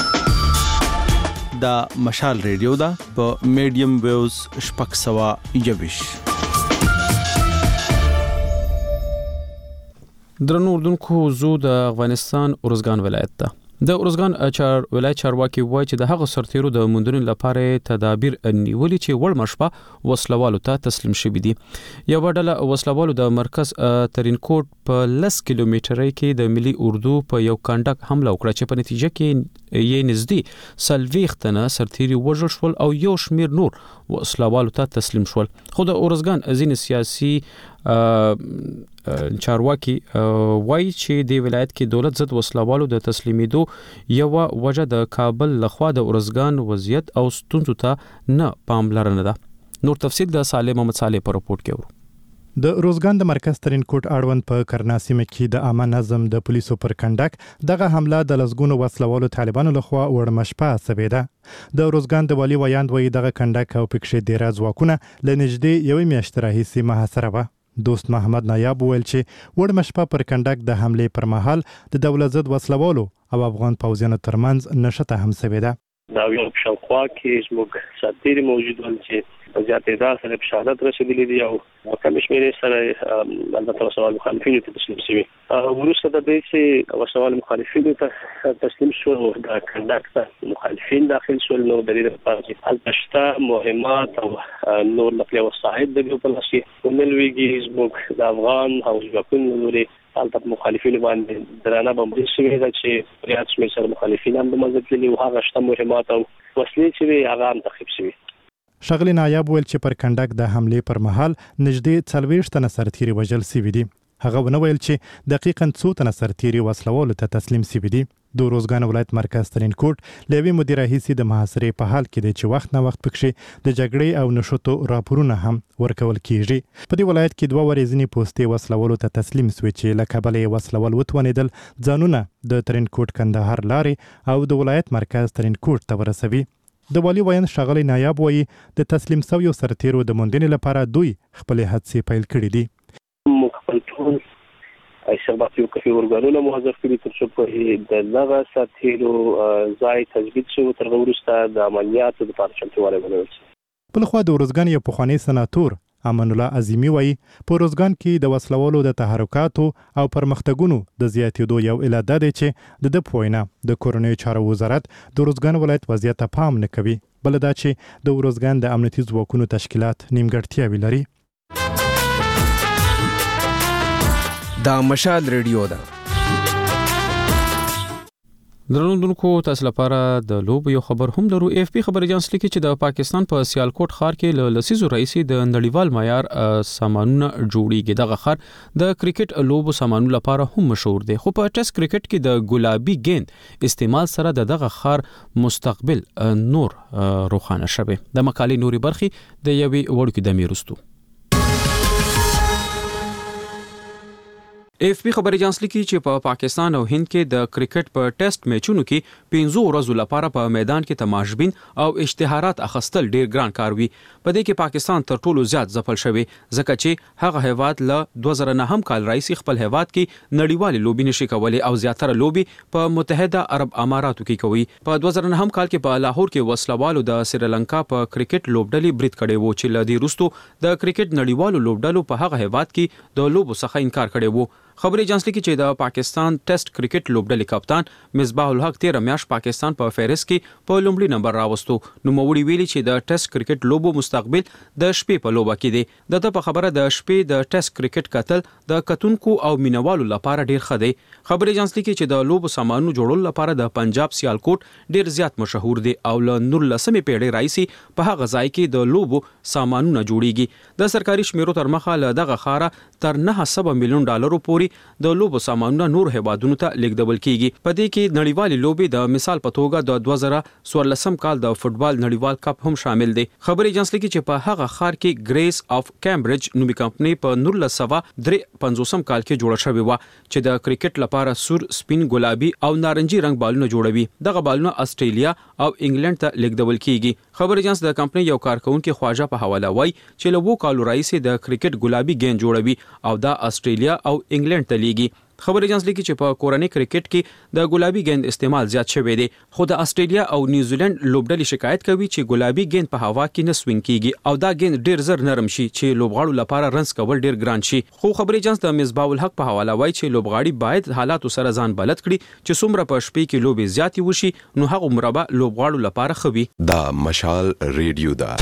دا مشال ریډیو دا په میډیم ویوز شپږ سوه یوویش. درنو اردوونکو زو د افغانستان ارزګان ولایت ته د ارزګان چار ولایت چارواکي وایي چې د هغه سرتیرو د موندنې لپاره تدابیر نیولي چې وړ مشپه وسلوالو ته تسلیم شوي دي. یو ډله وسلوالو د مرکز ترینکوټ په لس کیلومترۍ کې د ملي اردو په یو کانډک حمله وکړه چې په نتیجه کې یې نږدې څلوېښت تنه سرتیري وژل شول او یو شمېر نور وسلوالو ته تسلیم شول. خو د ارزګان ځینې سیاسي چارواکي وایي چې د ولایت کې دولت ضد وسلوالو د تسلیمیدو یو وجه د کابل لخوا د ارزګان وضعیت او ستونزو ته نه پاملرنه ده. نور تفصیل د صالح محمد صالح په رپورت کې ورو. د روزګان د مرکز ترینکوټ اړوند په کرناسیمه کې د عامه نظم د پولیسو پر کنډک دغه حمله د لسګونو وسلوالو طالبانو لخوا وړمشپه سوي ده. د روزګان د والي ویاند وایي دغه کنډک او پکښې ډیره ځواکونه له نږدې یوې میاشتې راهیسې محاصره وه. دوست محمد نایاب وویل چې وړمشپه پر کنډک د حملې پر مهال د دولت ضد وسلوالو او افغان پوځیانو ترمنځ نښته هم سوې ده. دا یو شاوخوا کې زموږ سرتیري موجود ول چې په زیات تعداد سره په شهادت رسېدلي دي او کمیشنر سره البته وسوال مخالفینو ته تسلیم شوي. وروسته د دې چې وسوال مخالفینو ته تسلیم شو د کنډک ته مخالفین داخل شول نو د دې لپاره چې البته مهمات او نور نقلیه وسایل د یو په لاس کې ونلويږي زموږ د افغان او ځواکونو لوري البته مخالفین باندې درانه بمباري شوي ده چې ریاض شمیر سره مخالفین هم د مزد لري او هغه شته مهمات او وسلې چې هغه هم تخریب شوي. ښاغلي نایاب ویل چې پر کنډک د حملې پر مهال نږدې څلوېښت تنه سرتیري وژل شوي دي. هغه ونه ویل چې دقیقاً څو تنه سرتیري وسلوالو ته تسلیم شوي دي. د روزګان ولایت مرکز ترینکوټ له یوې مودې راهیسې د محاصرې په حال کې دی چې وخت نه وخت پکښې د جګړې او نښتو راپورونه هم ورکول کیږي. په دې ولایت کې دوه ورځني پوستې وسلوالو ته تسلیم شوې چې له کبله یې وسلوال وتوانېدل ځانونه د ترینکوټ کندهار لارې او د ولایت مرکز ترینکوټ ته ورسوي. د والي ویاند ښاغلی نایاب وایي د تسلیم شویو سرتیرو د موندنې لپاره دوی خپلې هڅې پیل کړي دي. موږ خپل ټول شرباتي او کافي ارګانونه موظف کړي تر څو په دغه سرتیرو ځای تثبیت شي تر وروسته د عملیاتو لپاره چمتووالی ونیول شي. بلخوا د ارزګان یو پخوانی سناتور امان الله عظیمی وایي په ارزګان کې د وسلوالو د تحرکاتو او پرمختګونو د زیاتېدو یو علت دا دی چې د ده په وینا د کورنیو چارو وزارت د ارزګان ولایت وضعیت ته پام نه کوي، بل دا چې د ارزګان د امنیتي ځواکونو تشکیلات نیمګړتیاوې لري. دا مشال ریډیو ده. درنوونکو تاسو لپاره د لوب یو خبر هم لرو. اف پی خبر اجانس لیکي چې د پاکستان په سیالکوټ ښار کې له لسیزو رئیسي د نړیوال معیار سامانونه جوړیږي. دغه ښار د کرکټ لوبو سامانونو لپاره هم مشهور دی، خو په ټیسټ کرکټ کې د ګلابي ګیند استعمال سره د دغه ښار مستقبل نور روښانه شوی. د مقالې نوري برخي د یوې وړوکې دمې وروسته. اف پی خبر اجانس لیکي چې په پاکستان او هند کې د کرکټ په ټیسټ میچونو کې پنځه ورځې لپاره په میدان کې تماشبین او اشتهارات اخیستل ډیر ګران کار وي. په دې کې پاکستان تر ټولو زیات ځپل شوی ځکه چې هغه هیواد له دوه زره نه هم کال راځي خپل هیواد کې نړیوالې لوبي نشي کولای او زیاتره لوبي په متحده عرب اماراتو کې کوي. په دوه زره نه هم کال کې په لاهور کې وسلوالو د سریلانکا په کرکټ لوبډلې برید کړی وو چې لدی روستو د کرکټ نړیوالو لوبډلو په هغه هیواد کې د لوبو څخه انکار کړی وو. خبر اجانس لیکي چې د پاکستان ټیسټ کرکټ لوبډلې کپتان مصباح الحق تیر میاشت پاکستان په فهرست کې په لومړي نمبر راوستو. نو موړي ویلي چې د ټیسټ کرکټ لوبو مستقبل د شپې په لوبه کې دی. د په خبره د شپې د ټیسټ کرکټ کتل د کتونکو او مینوالو لپاره ډیر ښه دی. خبر اجانس لیکي چې د لوبو سامانونو جوړولو لپاره د پنجاب سیالکوټ ډیر زیات مشهور دی او له نولسمې پیړۍ راځي په هغه ځای کې د لوبو سامانونه جوړیږي. د سرکاري شمیرو تر مخه له دغه خاره تر نه سوه میلیون ډالرو پورې د لوبو سامانونه نور هیوادونو ته لیږدول کیږي. په دې کې نړیوالې لوبې د مثال په توګه د دوه زره څوارلسم کال د فوتبال نړیوال کپ هم شامل دي. خبر اجانس لیکي چې په هغه ښار کې ګریس اف کیمبرج نومي کمپنۍ په نولس سوه درې پنځوسم کال کې جوړه شوې و چې د کرکټ لپاره سور، سپین، ګلابي او نارنجي رنگ بالونه جوړوي. دغه بالونه استرالیا او انګلند ته لیږدول کیږي. خبر اجانس د کمپنۍ یو کارکونکو خواجه په حواله وایي چې له وو کالو راځي د کرکټ ګلابي ګیند جوړوي او دا استرالیا او انګلند ته لیږي. خبر ایجنسی لیکي چې په کورنۍ کرکټ کې د ګلابي ګیند استعمال زیات شوی دی خو د استرالیا او نیوزیلند لوبډلې شکایت کوي چې ګلابي ګیند په هوا کې نه سوینګ کیږي او دا ګیند ډیر زر نرم شي چې لوبغاړو لپاره رنز کول ډیر ګران شي خو خبر ایجنسی د مصباح الحق په حواله وایي چې لوبغاړي باید حالاتو سره ځان بلد کړي چې څومره په شپې کې لوبې زیاتې وشي نو هغه مربع لوبغاړو لپاره خوي دا مشال ریډیو دا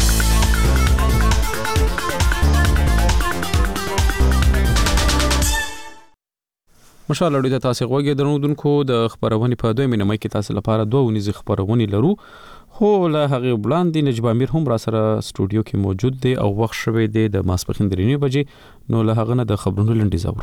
مشال اړیده تاسو غوږی درنودونکو د خبرونې په دوه مینه مې کې تاسو لپاره دوه ونیزه خبرونه لرو خو له هغه وړاندې نجيب امیر هم را سره سټوډیو کې موجود دی او وخت شوه دی د ماسپخین درې بجې نو له هغه نه د خبرونو لنډیز اورو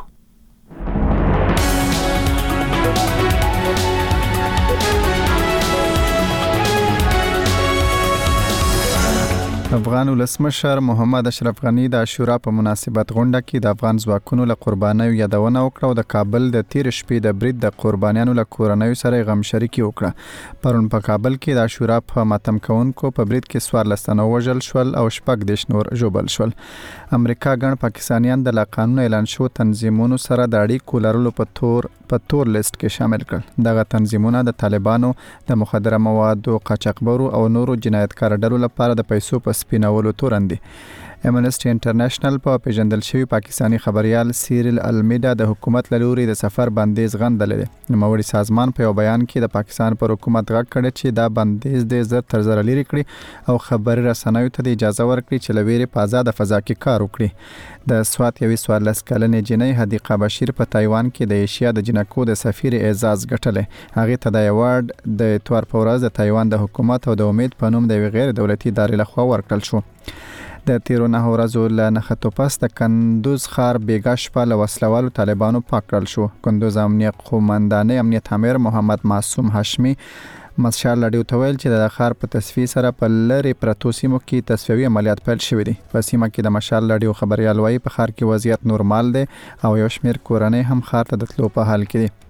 افغان ولسمشر محمد اشرف غنی د عاشورا په مناسبت غونډه کې د افغان ځواکونو له قربانیو یادونه وکړه او د کابل د تیر شپې د برید د قربانیانو له کورنیو سره غم شریکي وکړه پرون په کابل کې د عاشورا په ماتم کوونکو په برید کې څوار لسنه وژل شول او شپږ دیش نور ژوبل شول امریکا ګڼ پاکستانیان د لاقانون اعلان شو تنظیمونو سره د اړیکو لرلو په تور په تور لیست کې شامل کړل دغه تنظیمونه د طالبانو د مخدره موادو قاچاقبرو او نورو جنایتکار ډلو لپاره د پیسو په سپینولو تورندي امنسټي انټرنیشنل په پیژندل شوی پاکستانی خبريال سیریل المیدا د حکومت لوري د سفر بندیز غندل دي نوموړي سازمان په یو بیان کې د پاکستان پر حکومت غږ کړی چې دا بندیز د زر تر زر لري کړی او خبري رسنیو ته د اجازه ورکړي چې لویری په آزاد فضا کې کار وکړي د سوات یوې سوارلس کلنې جنۍ حدیقه بشیر په تایوان کې د ایشیا د جنکو د سفیر اعزاز ګټلې هغه ته د ایوارډ د اتوار په ورځ د تایوان د حکومت او د امید په نوم د غیر دولتي ادارې لخوا ورکړل شو د تیرو نه ورځو له نخښتو پس د کندوز ښار بیګا شپه له وسلوالو طالبانو پاک کړل شو کندوز امنیت قومندان امنیت امیر محمد معصوم هاشمي مشال لړیو ته ویل چې د ښار په تصفیه سره په لری پرتو سیمو کې تصفیوي عملیات پیل شوې دي په سیمه کې د مشال لړیو خبريال وایي په ښار کې وضعیت نورمال دی او یو شمېر کورنۍ هم ښار ته د تلو په حال کې دي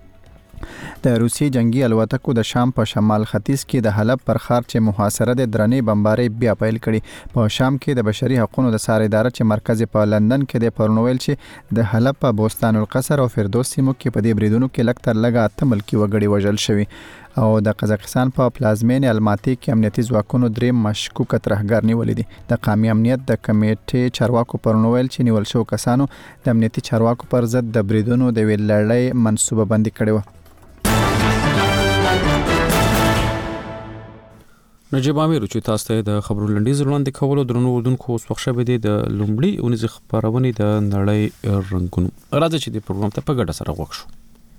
د روسي جنگي الوتکو د شام په شمال ختیځ کې د حلب پر ښار چې محاصره د درنې بمبارۍ بیا پیل کړي په شام کې د بشري حقوقو د سار اداره چې مرکز په لندن کې د پرنویل چې د حلب په بوستان القصر او فردوس سیمو کې په دې بریدونو کې لږ تر لږه اته ملکي وګړي وژل شوي او د قزاقستان په پلازمین الماتی کې امنیتي ځواکونو درې مشکوک ترهګر نیولې دي د قومي امنیت د کمیټې چارواکو پرنویل چې نیول شو کسانو د امنیتي چارواکو پر ضد د بریدونو د ویلړۍ منسوبه بندي کړې و نجيب امیر چې تاسو ته د خبرو لنډیز وړاندې کولو درنو ودونکو اوس وخت شوه دی د لومړی اونیزه خبرونه د نړۍ رنگونو راځي چې د پروګرام ته په ګډه سره وښو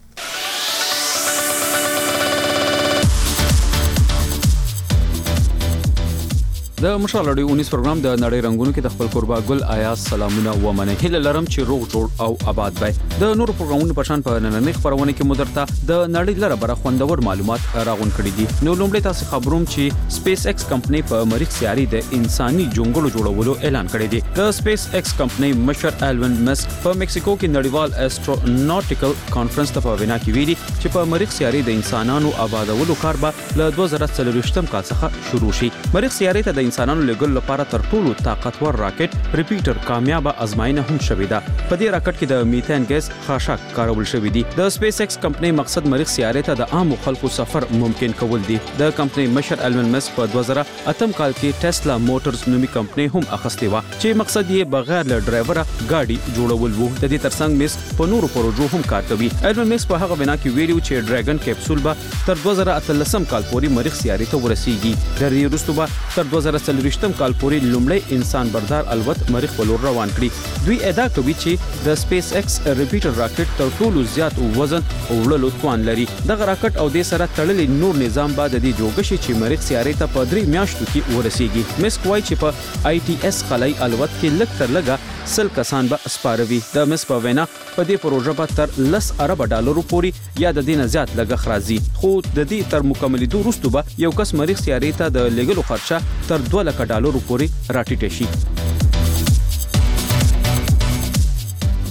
د مشال اړیو اونیز پروګرام د نړۍ رنگونو کې د خپل قربا ګل آیاز سلامونه و منه هله لرم چې روغ جوړ او آباد وي د نورو پروګرامونو په شان په نننۍ خبرونه کې مدرته د نړۍ لره بر خوندور معلومات راغون کړي دي نو لومړی تاسو خبروم چې سپیس ایکس کمپنی په مریخ سیاري د انساني جونګړو جوړولو اعلان کړی دی د سپیس ایکس کمپنی مشر ایلون مسک په مکسیکو کې نړیوال استروناټیکل کانفرنس ته په وینا کې ویلي چې په مریخ سیاري د انسانانو آبادولو کار به له دوه زره څلوېښتم کال څخه شروع شي مریخ سیاري ته د انسانانو لګل لپاره تر ټولو طاقتور راکټ ریپیټر کامیاب ازمایښت هم شوې ده په دې راکټ کې د میثان ګیس خاشاک کارول شوې دي د سپیس ایکس کمپنی مقصد مریخ سیارې ته د عام خلکو سفر ممکن کول دي د کمپنی مشر ایلون مسک په دوه زره اتم کال کې ټسلا موټرز نومي کمپنی هم اخستې و چې مقصد یې بغیر له ډرایوره گاډي جوړول وو د دې ترڅنګ مسک په نورو پروژو هم کار کوي ایلون مسک په هغه بنا کې ویلو چې ډراګن کیپسول به تر دوه زره اتلسم کال پورې مریخ سیارې ته ورسیږي د دې وروسته به تر دوه زره څلوېښتم کال پورې لومړی انسان بردار الوت مریخ په لور روان کړي دوی ادعا کوي چې د سپیس ایکس ریپیټر راکټ تر ټولو زیات وزن او وړلو توان لري دغه راکټ او د سره تړلې نور نظام بعد د جوړ شي چې مریخ سیارې ته په درې میاشتو کې ورسیږي مسک وایي چې په آی ټي اس خلای الوت کې لږ تر لږه سل کسان به اسپاروي د مس په وینا په دې پروژه به تر لس ارب ډالرو پورې یا د دې نه زیات لګښ راځي خو د دې تر مکملېدو وروسته به یو کس مریخ سیارې ته د لګلو خرچه تر دوه لک ډالرو پورې راټیټ شي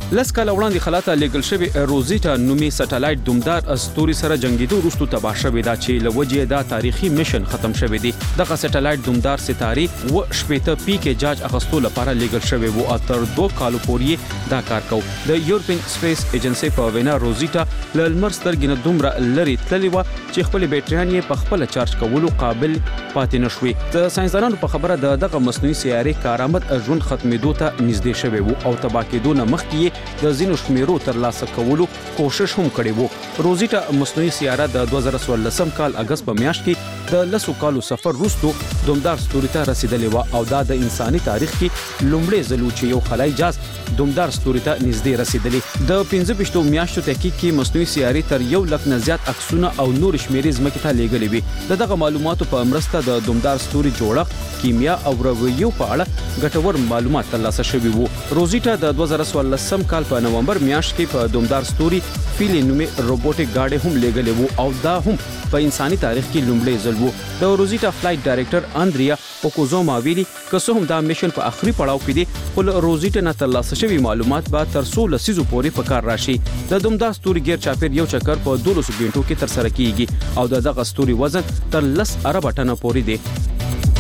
لس کال وړاندې خلاته لیګل شوی روزیټا نومي سټلایټ دومدار استوري سره جنگیدو وروسته تباه شوی دا چې لوجه دا تاریخي میشن ختم شوی دی دغه سټلایټ دومدار ستاري و شپېته پی کې جاج اغستو لپاره لیګل شوی وو او تر دوه کالو پورې دا کار کو د یورپین سپیس ایجنسی په وینا روزیټا لمر سترګنه دومره لري تللی و چې خپل بیټریان یې په خپل چارج کولو قابل پاتې نشوي د ساينسدانانو په خبره د دغه مصنوعي سیارې کارآمد ژوند ختمېدو ته نږدې شوی وو او تباه کېدو نه مخکې د زینو شمیرو تر لاسه کولو کوشش هم کړی وو روزیټا مصنوعي سیاره د دوه زره څوارلسم کال اگست په میاشت کې د لسو کالو سفر وروسته دومدار ستوري ته رسیدلې و او دا د انساني تاریخ کې لومړی ځل چې یو خلای جهاز دومدار ستوري ته نږدې رسیدلی د پنځه ویشتو میاشتو تحقیق کې مصنوعي سیارې تر یو لک نه زیات عکسونه او نور شمیرې ځمکې ته لیږلې وي دغه معلوماتو په مرسته د دومدار ستوري جوړښت کیمیا او رویو په اړه ګټور معلومات ترلاسه شوي وو روزیټا د دوه زره څوارلسم کال په نومبر میاشت کې په دومدار ستوري فیلی نومي روبوټیک گاډي هم لیږلې وو او دا هم په انساني تاریخ کې لومړی ځل وو د روزیټا فلایټ ډایریکټر اندریا اوکوزوما ویلي که څه هم دا میشن په اخري پړاو کې دی خو له روزیټا نه ترلاسه شوي معلومات به تر څو لسیزو پورې په کار راشي د دومدار ستوري ګیر چاپیر یو چکر په دولسو غنټو کې تر سره کیږي او د دغه ستوري وزن تر لس ارب ټنه پورې دی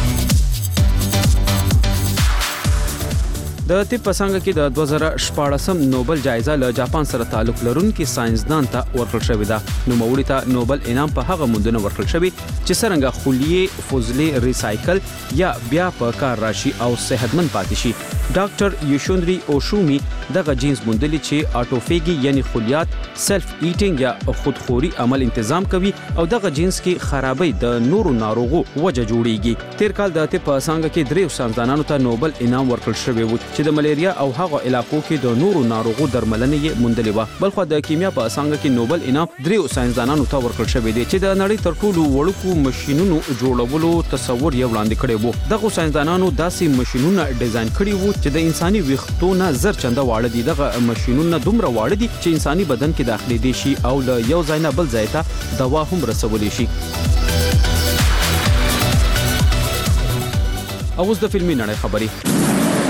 د طب په څنګه کې د دوه زره شپاړسم نوبل جایزه له جاپان سره تعلق لرونکي ساينسدان ته ورکړل شوې ده نوموړي ته نوبل انعام په هغه موندنه ورکړل شوی چې څنګه خلیې فضلې ریسایکل یا بیا په کار راشي او صحتمند پاتې شي ډاکټر یوشوندری اوشومی دغه جینز موندلي چې اټوفیګي یعنی خلیات سلف ایټینګ یا خودخوري عمل تنظیم کوي او دغه جینز کې خرابې د نورو ناروغو وجه جوړیږي تیر کال د طب په څنګه کې درې ساينسدانانو ته نوبل انعام ورکړل شوی و چې د ملیریا او هغه علاقو کې د نورو ناروغو درملنه یې موندلې و بلخو د کیمیا په څنګه کې نوبل انعام درې ساينسدانانو ته ورکړل شوی دی چې د نړۍ تر ټولو وړوکو ماشينونو جوړولو تصور یې وړاندې کړی وو دغه ساينسدانانو داسې ماشينونه ډیزاین کړي وو چې د انساني ویښتو نه زر چنده واړه دي دغه ماشينونه دومره واړه دي چې انساني بدن کې داخلي دي شي او له یو ځای نه بل ځای ته دوا هم رسولي شي اوس د فلمي نړۍ خبري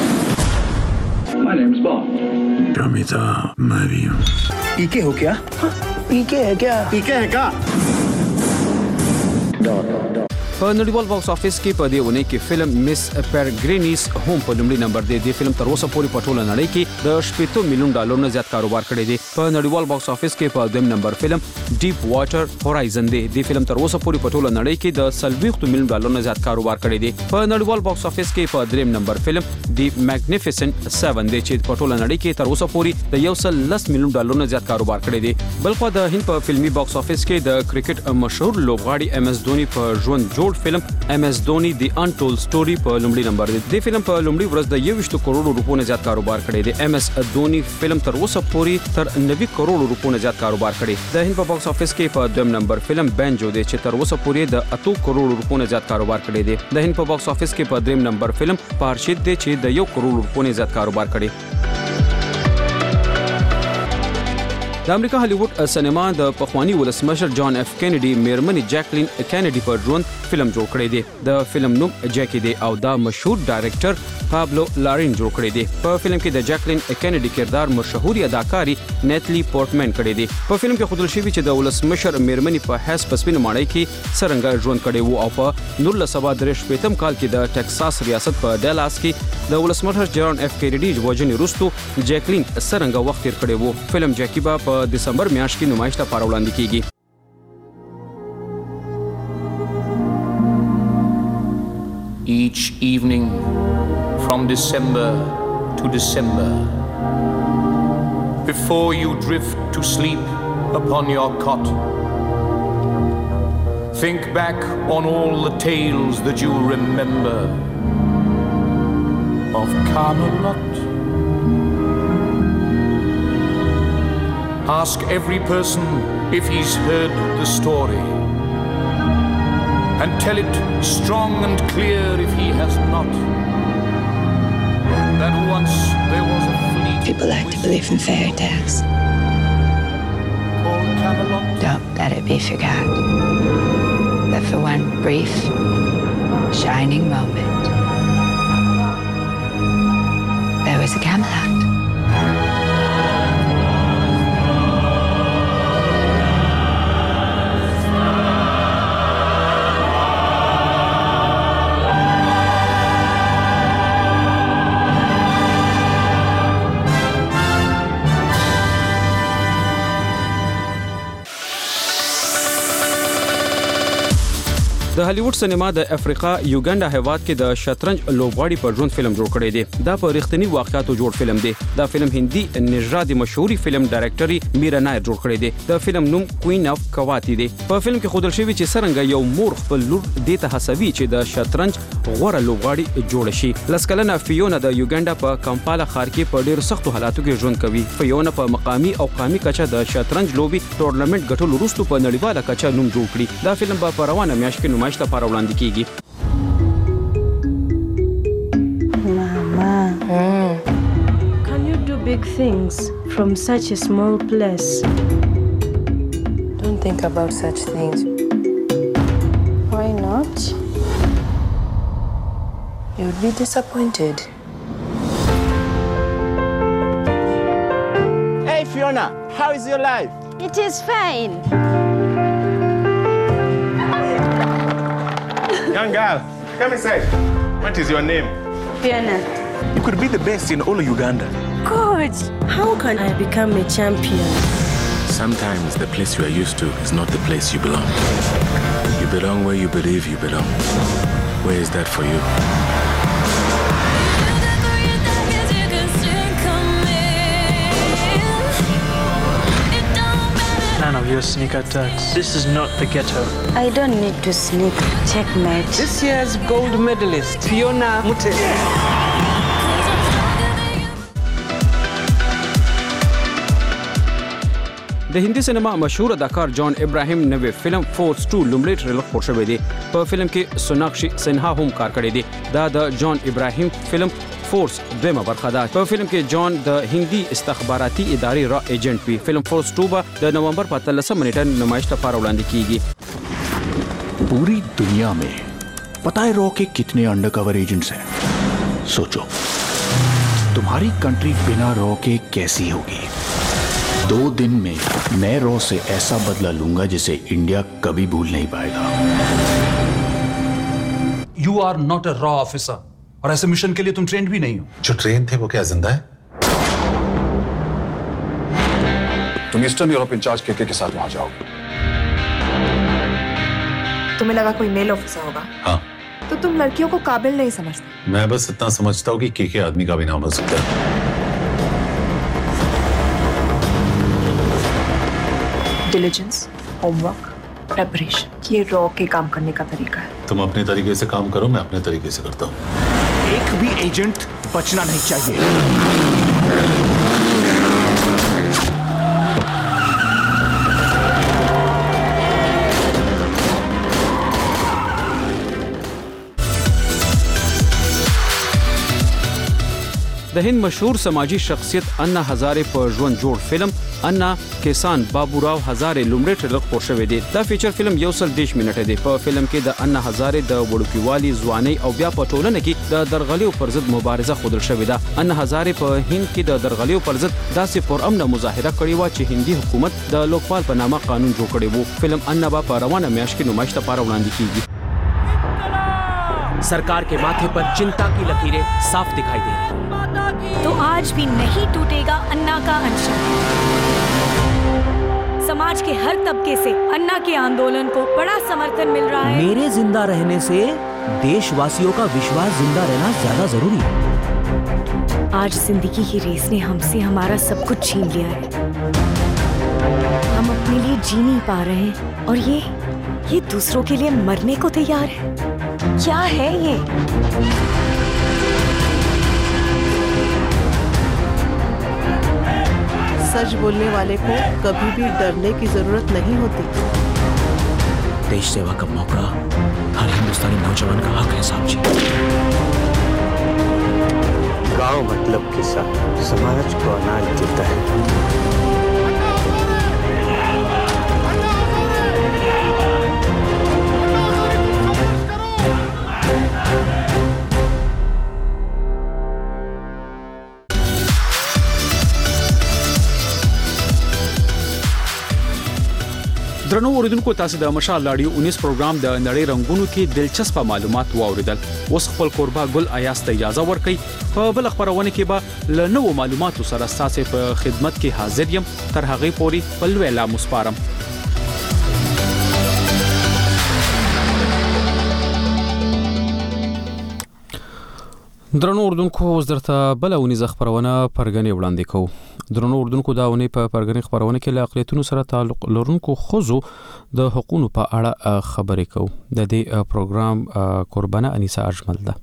My name's Bond. Ramita Mariam. पीके हो क्या? पीके है क्या? पीके है क्या? په نړیوال باکس افیس کې په دې ونه کې فلم مس پیرګرینیس هم په لومړي نمبر دی د فلم تر اوسه پورې په ټوله نړۍ کې د شپږ میلیون ډالر نه زیات کاروبار کړی دی په نړیوال باکس افیس کې په دویم نمبر فلم ډیپ واټر هورایزن دی د فلم تر اوسه پورې په ټوله نړۍ کې د سلويخت میلیون ډالر نه زیات کاروبار کړی دی په نړیوال باکس افیس کې په دریم نمبر فلم دی میګنیفیسنت سیون دی چې په ټوله نړۍ کې تر اوسه پورې د یو سل لس میلیون ډالر نه زیات کاروبار کړی دی بلخو د هند په فلمي باکس افیس کې د کرکټ مشهور لوبغاړي ایم ایس دھونی په ژوند جوړ فلم ایم ایس دھونی دی انټول سټوري په لومړي نمبر دی د فلم په لومړي ورځ د یو ویشت کروڑ روپو نه زیات کاروبار کړی دی ایم ایس دھونی فلم تر اوسه پورې تر نوي کروڑ روپو نه زیات کاروبار کړی د هند په باکس افیس کې په دویم نمبر فلم بینجو دی چې تر اوسه پورې د اته کروڑ روپو نه زیات کاروبار کړی دی د هند په باکس افیس کې په دریم نمبر فلم پارشید دی چې د یو کروڑ روپو نه زیات کاروبار کړی د امریکا هالیوډ سینما د پخوانی ولسمشر جان اف کینیډي میرمنی جیکلین کینیډي په ژوند فلم جوړ کړی دی د فلم نوم جیکی دی او دا مشهور ډایریکټر پابلو لارین جوړ کړی دی په فلم کې د جیکلین کینیډي کردار مشهوري اداکاری نیتلی پورټمن کړی دی په فلم کې خودل شوی چې د ولسمشر میرمنی په حیث پسپین ماړی کې څنګه ژوند کړی وو او په نور لسبا درې شپږم کال کې د ټکساس ریاست په ډالاس کې د ولسمشر جان اف کینیډي وژنې وروسته جیکلین څنګه وخت تیر کړی وو فلم جیکی با په دسمبر میاشت کې نمایش ته پاره وړاندې کیږي Each evening from December to December, before you drift to sleep upon your cot, think back on all the tales that you remember of Camelot. Ask every person if he's heard the story, and tell it strong and clear if he has not, that once there was a fleet. People like to believe in fairy tales. Don't let it be forgot that for one brief, shining moment, there was a Camelot. د هالیوډ سینما د افریقا یوګاندا هیواد کې د شطرنج لوبغاړي پر ژوند فلم جوړ کړی دی. دا په رښتینی واقعیتو جوړ فلم دی. دا فلم هندي نژاد مشهوري فلم ډایرکټري میرا نایر جوړ کړی دی. د فلم نوم کوین اف کواتی دی. په فلم کې خودل شوی چې څنګه یو مور خپل لور د ته حسابي چې د شطرنج غوړه لوبغاړي جوړ شي. لسکلنه فیونا د یوګاندا په کمپالا ښار کې په ډېر سختو حالاتو کې ژوند کوي. فیونا په مقامی او قومي کچه د شطرنج لوبي ټورنمنت ګټلو وروسته په نړیواله کچه نوم جوړ کړي. دا فلم په روانه میاشت کې نمایش لپاره وړاندې کیږي. Mama, mm. can you do big things from such a small place? Don't think about such things. Why not? You would be disappointed. Hey Fiona, how is your life? It is fine. Young girl, come inside. What is your name? Fiona. You could be the best in all of Uganda. Coach, how can I become a champion? Sometimes the place you are used to is not the place you belong. You belong where you believe you belong. Where is that for you? None of your sneak attacks. This is not the ghetto. I don't need to sneak. Checkmate. This year's gold medalist, Fiona Mute. د هندي سینما مشهور اداکار جان ابراهیم نوې فلم فورس ټو لومړی ټریلر خپور شوی دی. په فلم کې سوناکشي سنها هم کار کړی دی. دا د جان ابراهیم فلم فورس دویمه برخه ده. په فلم کې جان د هندي استخباراتي ادارې را ایجنټ وي. فلم فورس ټو به د نومبر په اتلسمه نیټه نمایش لپاره وړاندې کیږي. पूरी दुनिया में पता है रॉ के कितने undercover agents हैं? सोचो, तुम्हारी कंट्री बिना रॉ के कैसी होगी? दो दिन में मैं रॉ से ऐसा बदला लूंगा जिसे इंडिया कभी भूल नहीं पाएगा. You are not a raw officer. और ऐसे मिशन के लिए तुम ट्रेंड भी नहीं हो. जो ट्रेन थे वो क्या जिंदा है? तुम ईस्टर्न यूरोप इंचार्ज केके के साथ वहां जाओ. तुम्हें लगा कोई मेल ऑफिसर होगा? हाँ. तो तुम लड़कियों को काबिल नहीं समझते. मैं बस इतना समझता हूँ कि केके आदमी का भी नाम हो सकता है. डिलिजेंस, होमवर्क, प्रेपरेशन, ये रॉ के काम करने का तरीका है. तुम अपने तरीके से काम करो, मैं अपने तरीके से करता हूँ. एक भी एजेंट बचना नहीं चाहिए. د هند مشهور سماجی شخصیت انا هزاره په ژوند جوړ فلم انا کسان بابوراو هزاره لومړی ټریلر خپور شوی دی. دا فیچر فلم یو سل دیش منټه دی. په فلم کې د انا هزاره د وړوکیوالي ځواني او بیا په ټولنه کې د درغلیو پر ضد مبارزه خودل شوې ده. انا هزاره په هند کې د درغلیو پر ضد داسې پرامن مظاهره کړې و چې هندي حکومت د لوکپال په نامه قانون جوړ کړی وو. فلم انا با په روانه میاشت کې نمایش لپاره وړاندې کیږي. सरकार के माथे पर चिंता की लकीरें साफ दिखाई दे रही। तो आज भी नहीं टूटेगा अन्ना का अंशुल। समाज के हर तबके से अन्ना के आंदोलन को बड़ा समर्थन मिल रहा है। मेरे जिंदा रहने से देशवासियों का विश्वास जिंदा रहना ज्यादा जरूरी है। आज जिंदगी की रेस ने हमसे हमारा सब कुछ छीन लिया है। हम अपने लिए जी नहीं पा रहे हैं और ये ये दूसरों के लिए मरने को तैयार है। क्या है ये? सच बोलने वाले को कभी भी डरने की जरूरत नहीं होती। देश सेवा का मौका हर हिंदुस्तानी नौजवान का हक है साहब जी। गांव मतलब किसान समाज को अनाज देता है। درنو اوریدونکو تاسو د مشال لاډیو انیس پروګرام د نړۍ رنگونو کې دلچسپ معلومات واوریدل. اوس خپل قربا ګل ایاس ته اجازه ورکړئ. په بل خبرونه کې به ل نو معلوماتو سره تاسو په خدمت کې حاضر یم. تر هغه پورې په لوی لا مسپارم. درنو اردوونکو اوس درته بل ونیزه خبرونه پرګنې وړاندې کوو. درنو اردوونکو دا ونې په پرګنې خبرونه کې له اقلیتونو سره تعلق لرونکو ښځو د حقوقو په اړه خبرې کوو. د دې پروګرام قربانه انیسه اجمل ده.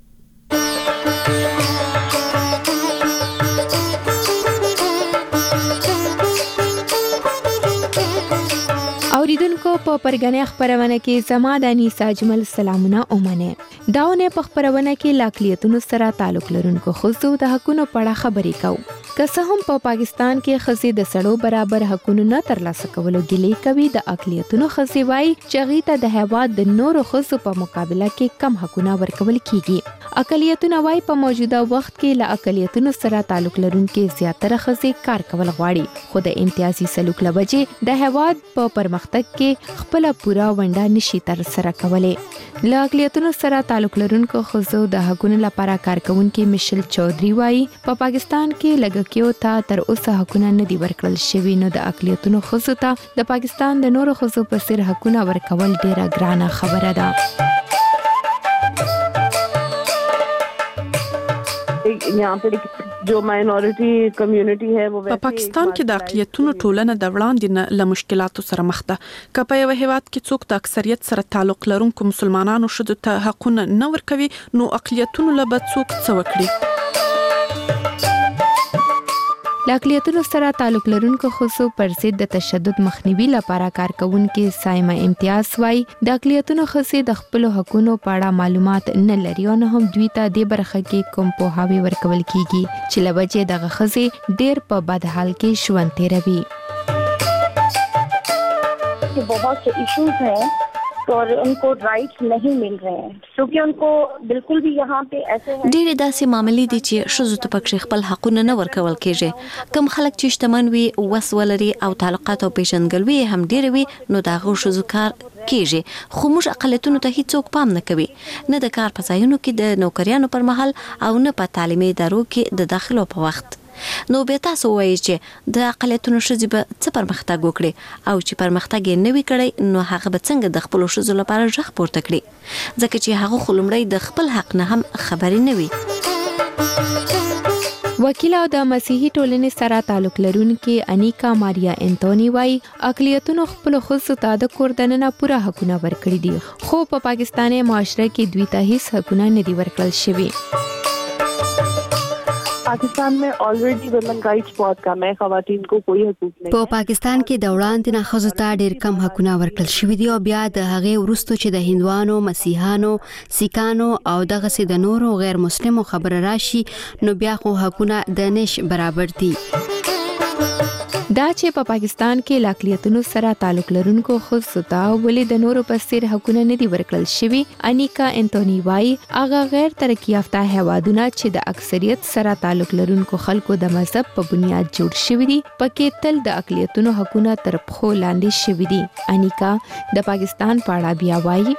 اوریدونکو په پرګنې خبرونه کې زما د انیسه اجمل سلامونه اومنه. داونه په خبرونه کې لاقلیتونو سره تعلق لرونکو ښځو د حقوقو په اړه خبرې کوو. که څه هم په پاکستان کې ښځې د سړو برابر حقوقو نه ترلاسه کولو ګیلې کوي، د اقلیتونو ښځې وایي چې هغوی ته د هېواد د نورو ښځو په مقابله کې کم حقونه ورکول کیږي. اقلیتونه وایي په موجوده وخت کې له اقلیتونو سره تعلق لرونکي زیاتره ښځې کار کول غواړي، خو د امتیازي سلوک له وجې د هېواد په پرمختګ کې خپله پوره ونډه نشي ترسره کولی. له اقلیتونو سره تعلق لرونکو ښځو د حقونو لپاره کارکونکي مشل چودھری وایي په پاکستان کې لږکیو ته تر اوسه حقونه نه دي ورکړل شوي، نو د اقلیتونو ښځو ته د پاکستان د نورو ښځو په څیر حقونه ورکول ډیره ګرانه خبره ده. جو ماینورټي کمیونټي ہے وہ په پاکستان کې د اقلیتونو ټولنه د وړاندې نه له مشکلاتو سره مخ ده. که په یو هیواد کې څوک د اکثریت سره تعلق لرونکو مسلمانانو شته ته حقونه نه ورکوي، نو اقلیتونو له به څوک څه وکړي؟ له اقلیتونو سره تعلق لرونکو ښځو پر ضد د تشدد مخنیوي لپاره کارکونکي سایمه امتیاز وایي د اقلیتونو ښځې د خپلو حقونو په اړه معلومات نه لري او نه هم دوی ته دې برخه کې کوم پوهاوی ورکول کیږي چې له وجې دغه ښځې ډېر په بد حال کې ژوند تیروي. बहुत से इश्यूज हैं और उनको राइट्स नहीं मिल रहे हैं क्योंकि उनको बिल्कुल भी यहाँ पे ऐसे है ډېر داسې معاملې دي چې ښځو ته پکې خپل حقونه نه ورکول کېږي. کوم خلک چې شتمن وي، وس ولري او تعلقات او پیژندګلوي هم ډېر وي، نو د هغو ښځو کار کېږي. خو موږ اقلیتونو ته هیڅوک پام نه کوي، نه د کار په ځایونو کې د نوکریانو پر مهال او نه په تعلیمي ادارو کې د داخلو په وخت. نو بیا تاسو وایي چې د اقلیتونو ښځې به څه پرمختګ وکړي، او چې پرمختګ یې نه وي کړی، نو هغه به څنګه د خپلو ښځو لپاره غږ پورته کړي، ځکه چې هغه خو لومړی د خپل حق نه هم خبرې نه وي. وکیل او د مسیحي ټولنې سره تعلق لرونکي انیکا ماریا انتونی وایي اقلیتونو خپلو ښځو ته د کور دننه پوره حقونه ورکړي دي، خو په پاکستاني معاشره کې دوی ته هیڅ حقونه نه دي ورکړل شوي. पाकिस्तान में ऑलरेडी वुमेन राइट्स बहुत कम है, خواتین को कोई حقوق नहीं. په پاکستان کې د وړاندې نه ښځو ته ډېر کم حقونه ورکړل شوي دي، او بیا د هغې وروسته چې د هندوانو، مسیحانو، سیکانو او دغسې د نورو غیر مسلمو خبره راشي، نو بیا خو حقونه د نش برابر دي. دا چې په پاکستان کې له اقلیتونو سره تعلق لرونکو ښځو ته ولې د نورو په څیر حقونه نه دي ورکړل شوي، انیکا انتونی وایي هغه غیر ترقي یافته هیوادونه چې د اکثریت سره تعلق لرونکو خلکو د مذهب په بنیاد جوړ شوي دي، پکې تل د اقلیتونو حقونه تر پښو لاندې شوي دي. انیکا د پاکستان په اړه بیا وایي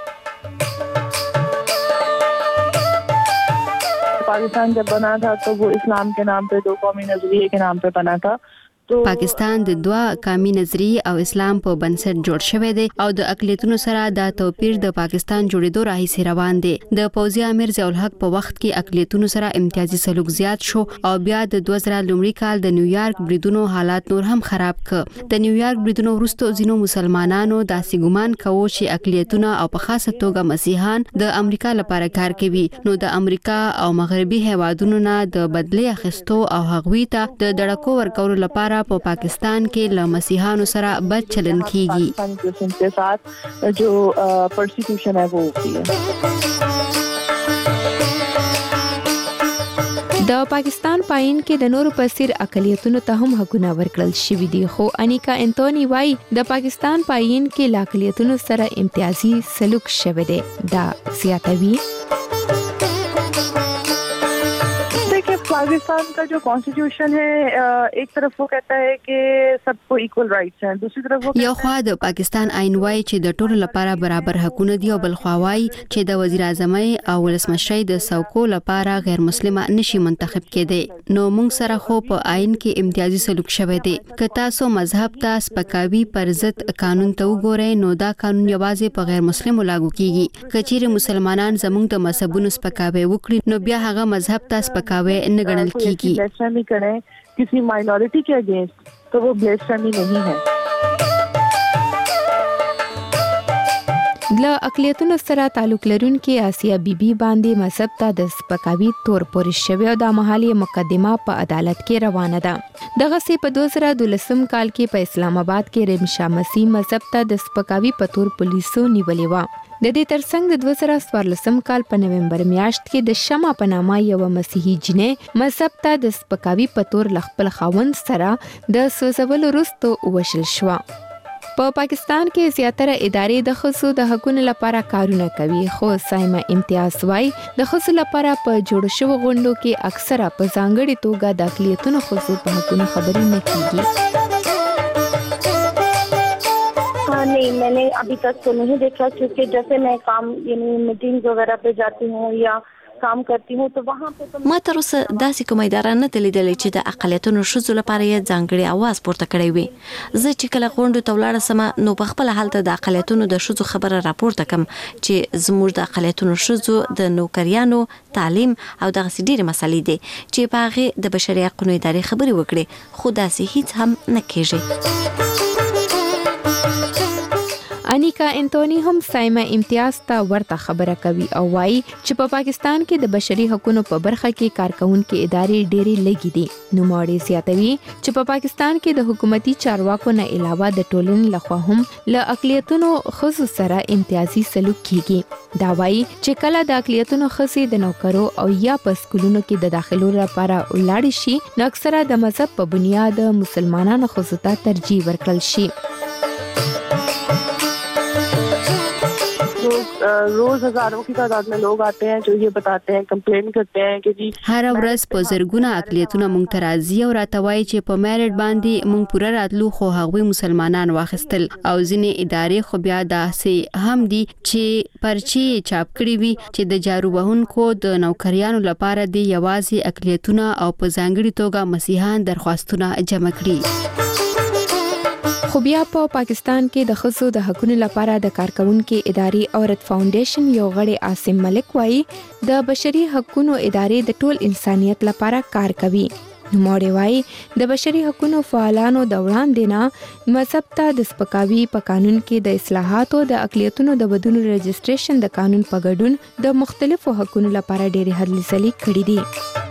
پاکستان جب بنا تھا تو وہ اسلام کے نام پہ، دو قومی نظریے کے نام پہ بنا تھا. پاکستان د دوه قومي نظریې او اسلام په بنسټ جوړ شوی دی، او د اقلیتونو سره دا توپیر د پاکستان جوړېدو راهیسې روان دی. د پوځي امیر ضیاء الحق په وخت کې اقلیتونو سره امتیازي سلوک زیات شو، او بیا د دوه زره لومړي کال د نیویارک بریدونو حالات نور هم خراب ک. د نیویارک بریدونو وروسته ځینو مسلمانانو داسې ګمان کوو چې اقلیتونه او په خاصه توګه مسیحان د امریکا لپاره کار کوي، نو د امریکا او مغربي هیوادونو نه د بدلې اخیستو او هغوی ته د دړکو ورکولو لپاره په پاکستان کې له مسیحانو سره بد چلن کیږي. کے ساتھ جو پرسیکیوشن ہے وہ ہوتی ہے. د پاکستان پاین کې د نورو په څیر اقلیتونو ته هم حقونه ورکړل شوي دي، خو انیکا انتونی وایي د پاکستان پاین کې له اقلیتونو سره امتیازي سلوک شوی دی. دا زیاتوي पाकिस्तान का जो कॉन्स्टिट्यूशन है एक तरफ वो कहता है कि सबको इक्वल राइट्स हैं, दूसरी तरफ वो یو خوا د پاکستان عین وای چې د ټولو لپاره برابر حقوقونه دي او بل خوا وای چې د وزیر اعظم او ولسمشر د څوکو لپاره غیر مسلمه نشي منتخب کېدی. نو موږ سره خو په عین کې امتیازي سلوک شوی دی. که تاسو مذهب ته سپکاوي پر ضد قانون ته وګورئ نو دا قانون یوازې په غیر مسلمو لاګو کیږي. کچېره مسلمانان زموږ د مذهبونو سپکاوي وکړي نو بیا هغه مذهب ته سپکاوي نه ګڼل کیږي. ब्लेस्फेमी करें किसी माइनॉरिटी के अगेंस्ट तो वो ब्लेस्फेमी नहीं है. د اقلیتونو سره تعلق لرونکي آسیا بیبي باندې مذهب ته د سپکاوي تور پورې شوی او د محلي مقدمه په عدالت کې روانه ده. دغه سي په دوه زره دولسم کال کې په اسلام آباد کې ریم شاه مسیح مذهب ته د سپکاوي په تور پولیسو نیولې و. د دې ترڅنګ د دوه زره څوارلسم کال په نومبر میاشت کې د شمع په نامه یو مسیحي جنې مذهب ته د سپکاوي په تور خپل خاوند سره د سوځولو وروسته وشل شو. په پاکستان کې زیاتره ادارې د ښځو د حقوقو لپاره کارونه کوي، خو سایمه امتیاز وايي د ښځو لپاره په جوړ شوو غونډو کې اکثره په ځانګړي توګه د اقلیتونو ښځو په حقوقو خبرې نه کیږي. नहीं, मैंने अभी तक तो नहीं देखा क्योंकि जैसे मैं काम यानी मीटिंग्स वगैरह पे जाती हूँ या काम करती हूँ तो वहाँ पे तो ما تر اوسه داسې کومه اداره نه لیدلې چې د اقلیتونو ښځو لپاره یې ځانګړي اواز پورته کړی وي. زه چې کله غونډو ته ولاړه سم نو په خپل حالت د اقلیتونو د ښځو خبره راپورته کم چې زموږ د اقلیتونو ښځو د نوکریانو تعلیم او دغه ډېرې مسلې دي چې په هغه د بشري حقوقو ادارې خبرې وکړي، خو داسې هیڅ هم نه کېږي. انیکا انتونی هم سایمه امتیاز ته ورته خبره کوي او وایي چې په پاکستان کې د بشري حقوقو په برخه کې کارکونکو ادارې ډېرې لږې دي. نو ماړي زیاتوي چې په پاکستان کې د حکومتي چارواکو نه علاوه د ټولنې لخوا هم له اقلیتونو ښځو سره امتیازي سلوک کیږي. دا وایي چې کله د اقلیتونو ښځې د نوکرو او یا په سکولونو کې د داخلو لپاره ولاړ شي نو اکثره د مذهب په بنیاد مسلمانانو ښځو ته ترجیح ورکړل شي. रोज हजारों की तादाद में लोग आते हैं जो ये बताते हैं, कंप्लेन करते हैं कि जी هر ورځ په زرګونه اقلیتونه مونږ ته راځي او راته وایي چې په میرټ باندې مونږ پوره راتلو خو هغوی مسلمانان واخیستل او ځینې ادارې خو بیا داسې هم دي چې پرچی چاپ کړی وي چې د جارو وهونکو د نوکریانو لپاره دی یوازې اقلیتونه او په ځانګړي توګه مسیحیان درخواستونه جمع کړي. خو بیا په پا پاکستان کې د ښځو د حقوقو لپاره د کارکونکو ادارې اورت فاونډیشن یو غړي عاصم ملک وایي د بشري حقوقو ادارې د ټول انسانيت لپاره کار کوي. نو موري وایي د بشري حقوقو فعالانو د وړاندې نه مذهب ته د سپکاوي په قانون کې د اصلاحاتو د اقلیتونو د بدلون رجسټریشن د قانون په ګډون د مختلفو حقوقو لپاره ډېری هلې ځلې کړې دي.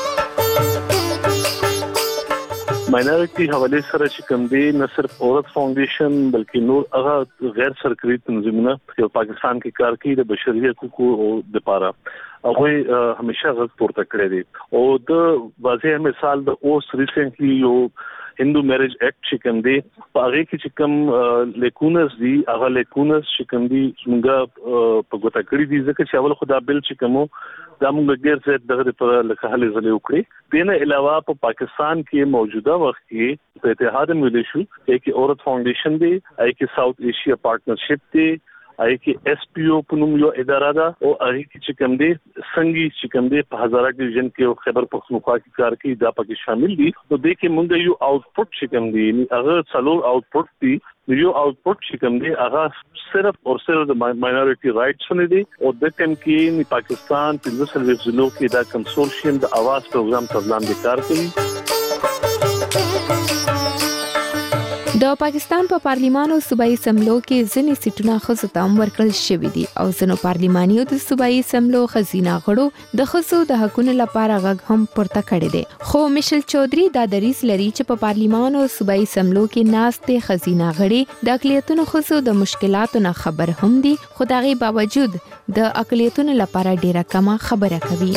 ماینورټي حواله سره چې کوم دی نه صرف عورت فاونډیشن بلکې نور هغه غیر سرکاري تنظیمونه چې پاکستان کې کار کوي د بشري حقوقو لپاره هغه همیشه غږ پورته کړی دی. او د واضح مثال د اوس ریسنټلی یو هندو میریج اکټ چې کوم دی په هغه کې چې کوم لیکونس دی هغه لیکونس چې کوم دی څنګه په ګوته کړی دي ځکه چې اول خدا بل چې کوم دا موږ ډېر څه دغه پر لکه حل زلي وکړي. دینه علاوه په پاکستان کې موجوده وخت کې په اتحاد ملي شو کې عورت فاونډیشن دی، اې کې ساوث ایشیا پارټنرشپ دی، اې کې ایس پی او په نوم یو اداره ده او اې کې چې کوم دی څنګه چې کوم دی په هزاره ډیویژن کې خبر پښتونخوا کې کار کوي دا پکې شامل دي. نو د کې موږ یو آوټپوټ چې کوم دی هغه څلور آوټپوټ دي. یو آوټپوټ چې کوم دی هغه صرف او صرف د ماینورټي رائټس نه دي او د کوم کې پاکستان په نسل ضلعو کې دا کنسورشیم د اواز پروګرام پر لاندې کار کوي. د پاکستان په پا پارلیمان او صوبایي اسمبلو کې ځینې سیټونه ښځو ته ورکړل شوي دي او ځینو پارلیماني او د صوبایي اسمبلو ښځینه غړو د ښځو د حقوقو لپاره غږ هم پورته کړی دی. خو مشل چودري دا دریځ لري چې په پارلیمان او صوبایي اسمبلو کې ناستې ښځینه غړي د اقلیتونو ښځو د مشکلاتو نه خبر هم دي، خو د هغې باوجود د اقلیتونو لپاره ډیره کمه خبره کوي.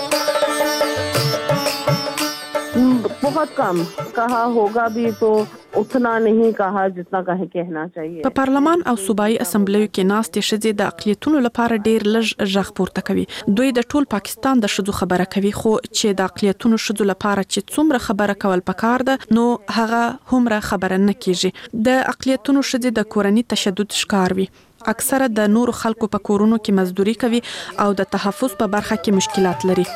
बहुत कम कहा होगा भी तो उतना नहीं कहा जितना कहे कहना चाहिए. په پارلمان او صوبایي اسمبلیو کې ناستې ښځې د اقلیتونو لپاره ډېر لږ ژغ پورته کوي. دوی د ټول پاکستان د ښځو خبره کوي، خو چې د اقلیتونو ښځو لپاره چې څومره خبره کول پکار ده نو هغه همره خبره نه کیږي. د اقلیتونو ښځې د کورني تشدد ښکار وي. اکثره د نورو خلکو په کورونو کې مزدوري کوي او د تحفظ په برخه کې مشکلات لري.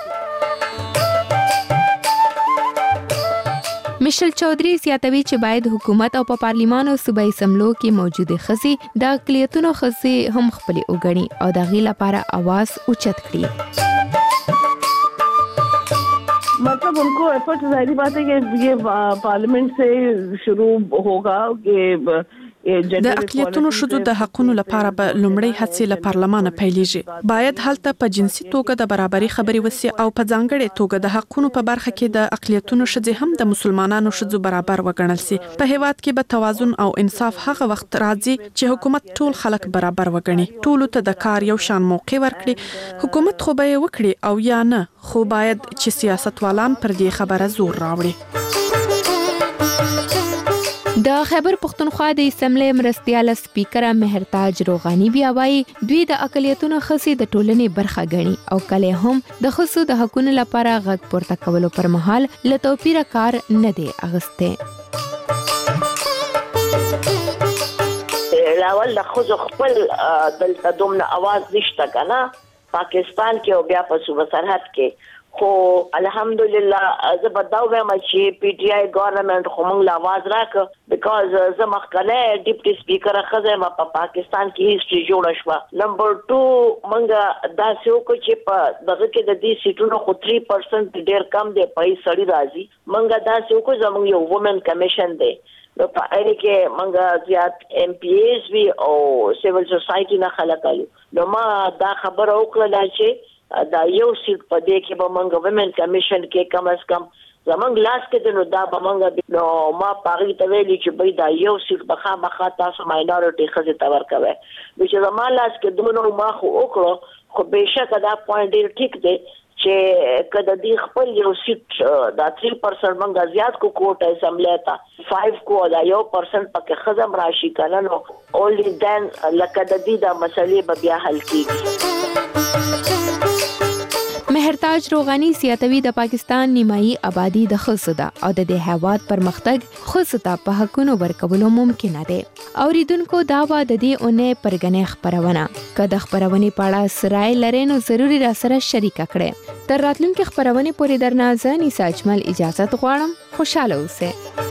مشل چودھری زیاتوي چې باید حکومت او په پارلیمان او صوبایي اسمبلو کې موجوده خزي د اقلیتونو خزي هم خپل وګڼي او د غي لپاره आवाज اوچت کړي. मतलब उनको एफर्ट जाहिर बात है कि ये पार्लियामेंट से शुरू होगा कि د اقلیتونو ښځو د حقونو لپاره به لومړی هڅې له پارلمانه پیلېږي. باید هلته په جنسي توګه د برابرۍ خبرې وسي او په ځانګړې توګه د حقونو په برخه کې د اقلیتونو ښځې هم د مسلمانانو ښځو برابر وګڼل سي. په هیواد کې به توازن او انصاف هغه وخت راځي چې حکومت ټول خلک برابر وګڼي، ټولو ته د کار یو شان موقع ورکړي. حکومت خو به یې وکړي او یا نه، خو باید چې سیاستوالان پر دې خبره زور راوړي. د خیبر پختونخوا د اسمبلی مرستیال سپیکر مهرتاج روغانی بیا وایي دوی د اقلیتونو خصي د ټولنې برخه ګڼي او کله هم د خصو د حقوقو لپاره غږ پورته کولو پر مهال له توپیر کار نه دی اغسته. لاول د خصو خپل دلته دومره आवाज نشته کنه پاکستان کې او بیا په صوبه سرحد کې، خو الحمدلله زه به دا وایم چې پی ټی آی ګورنمنت خو موږ له आवाज راکړ بیکاز زه مخکنه ډیپټي سپیکر خزه ما په پاکستان کې هیستوري جوړ شو. نمبر دو موږ دا څه وکړو چې په دغه کې د دې سیټونو خو تhree percent ډیر کم دی په سړی راځي. موږ دا څه وکړو زموږ یو وومن کمیشن دی نو په اړه کې موږ زیات ایم پی ایز وی او سیویل سوسایټي نه خلک الو. نو ما دا خبر وکړه چې دا یو سیټ په دې کې به موږ وومن کمیشن کې کم از کم زمونږ لاس کې د نو دا به موږ نو ما پاغي ته ویلي چې به دا یو سیټ بخا بخا تاسو ماینورټي خزه تا ورکوي. چې زموږ لاس کې دمنو ما خو وکړو، خو بهشکه دا پوینټ ډیر ټیک دی چې کله دې خپل یو سیټ دا three percent موږ زیات کو کوټه اسمبلی ته five کو دا یو percent پکې خزم راشي کنه نو اونلی دن لکه د دې د مسلې به بیا حل کیږي. مهرتاج روغانی زیاتوي د پاکستان نیمایي آبادی د خصو ده او د دې هیواد پرمختګ خصو ته په حقونو ورکولو ممکن ده. اوریدونکو دا و د دې اونې پرګنې خبرونه کله خبرونه پاړه سرای لري نو ضروری را سره شریک کړئ. تر راتلونکي خبرونه پورې درنازه نساء اجمل اجازه غواړم. خوشاله اوسئ.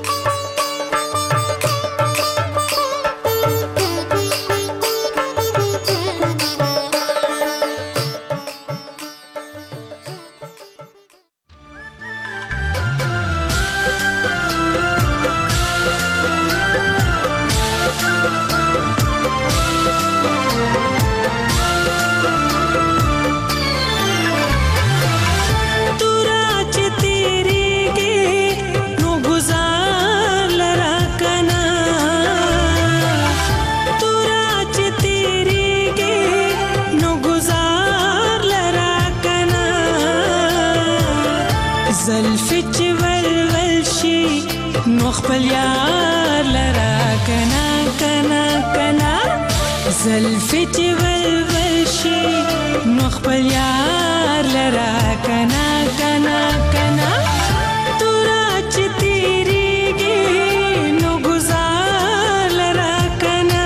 زلفی چې ولول شي نو خپل یار لرا کنا کنا کنا تورا چې تیریږي نو گزار لرا کنا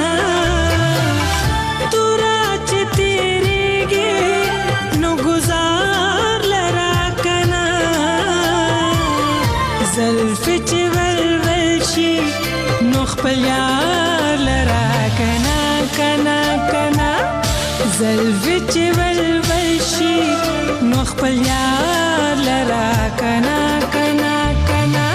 تورا چې تیریږي نو گزار لرا کنا زلفی چې ولول شي نو خپل یار لرا کنا کنا کنا زلفی چې ولول شي نو خپل یار لرا کنا کنا کنا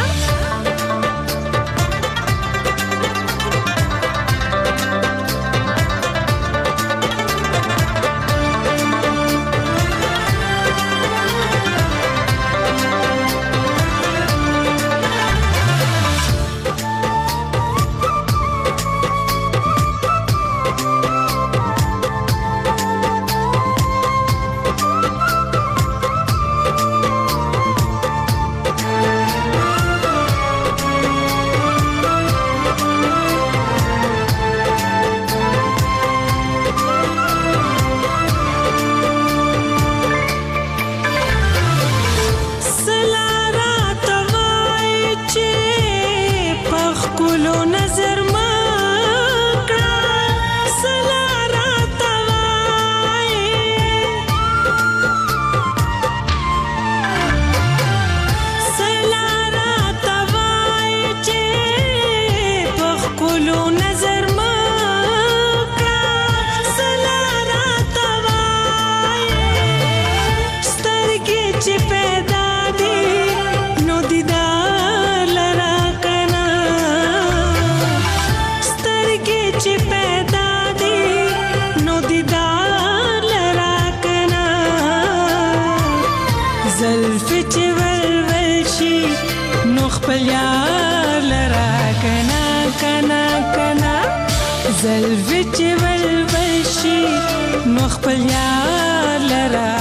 زلفې چې ولول شي نو خپل یار لرا کنا کنا کنا زلفې چې ولول شي نو خپل یار لرا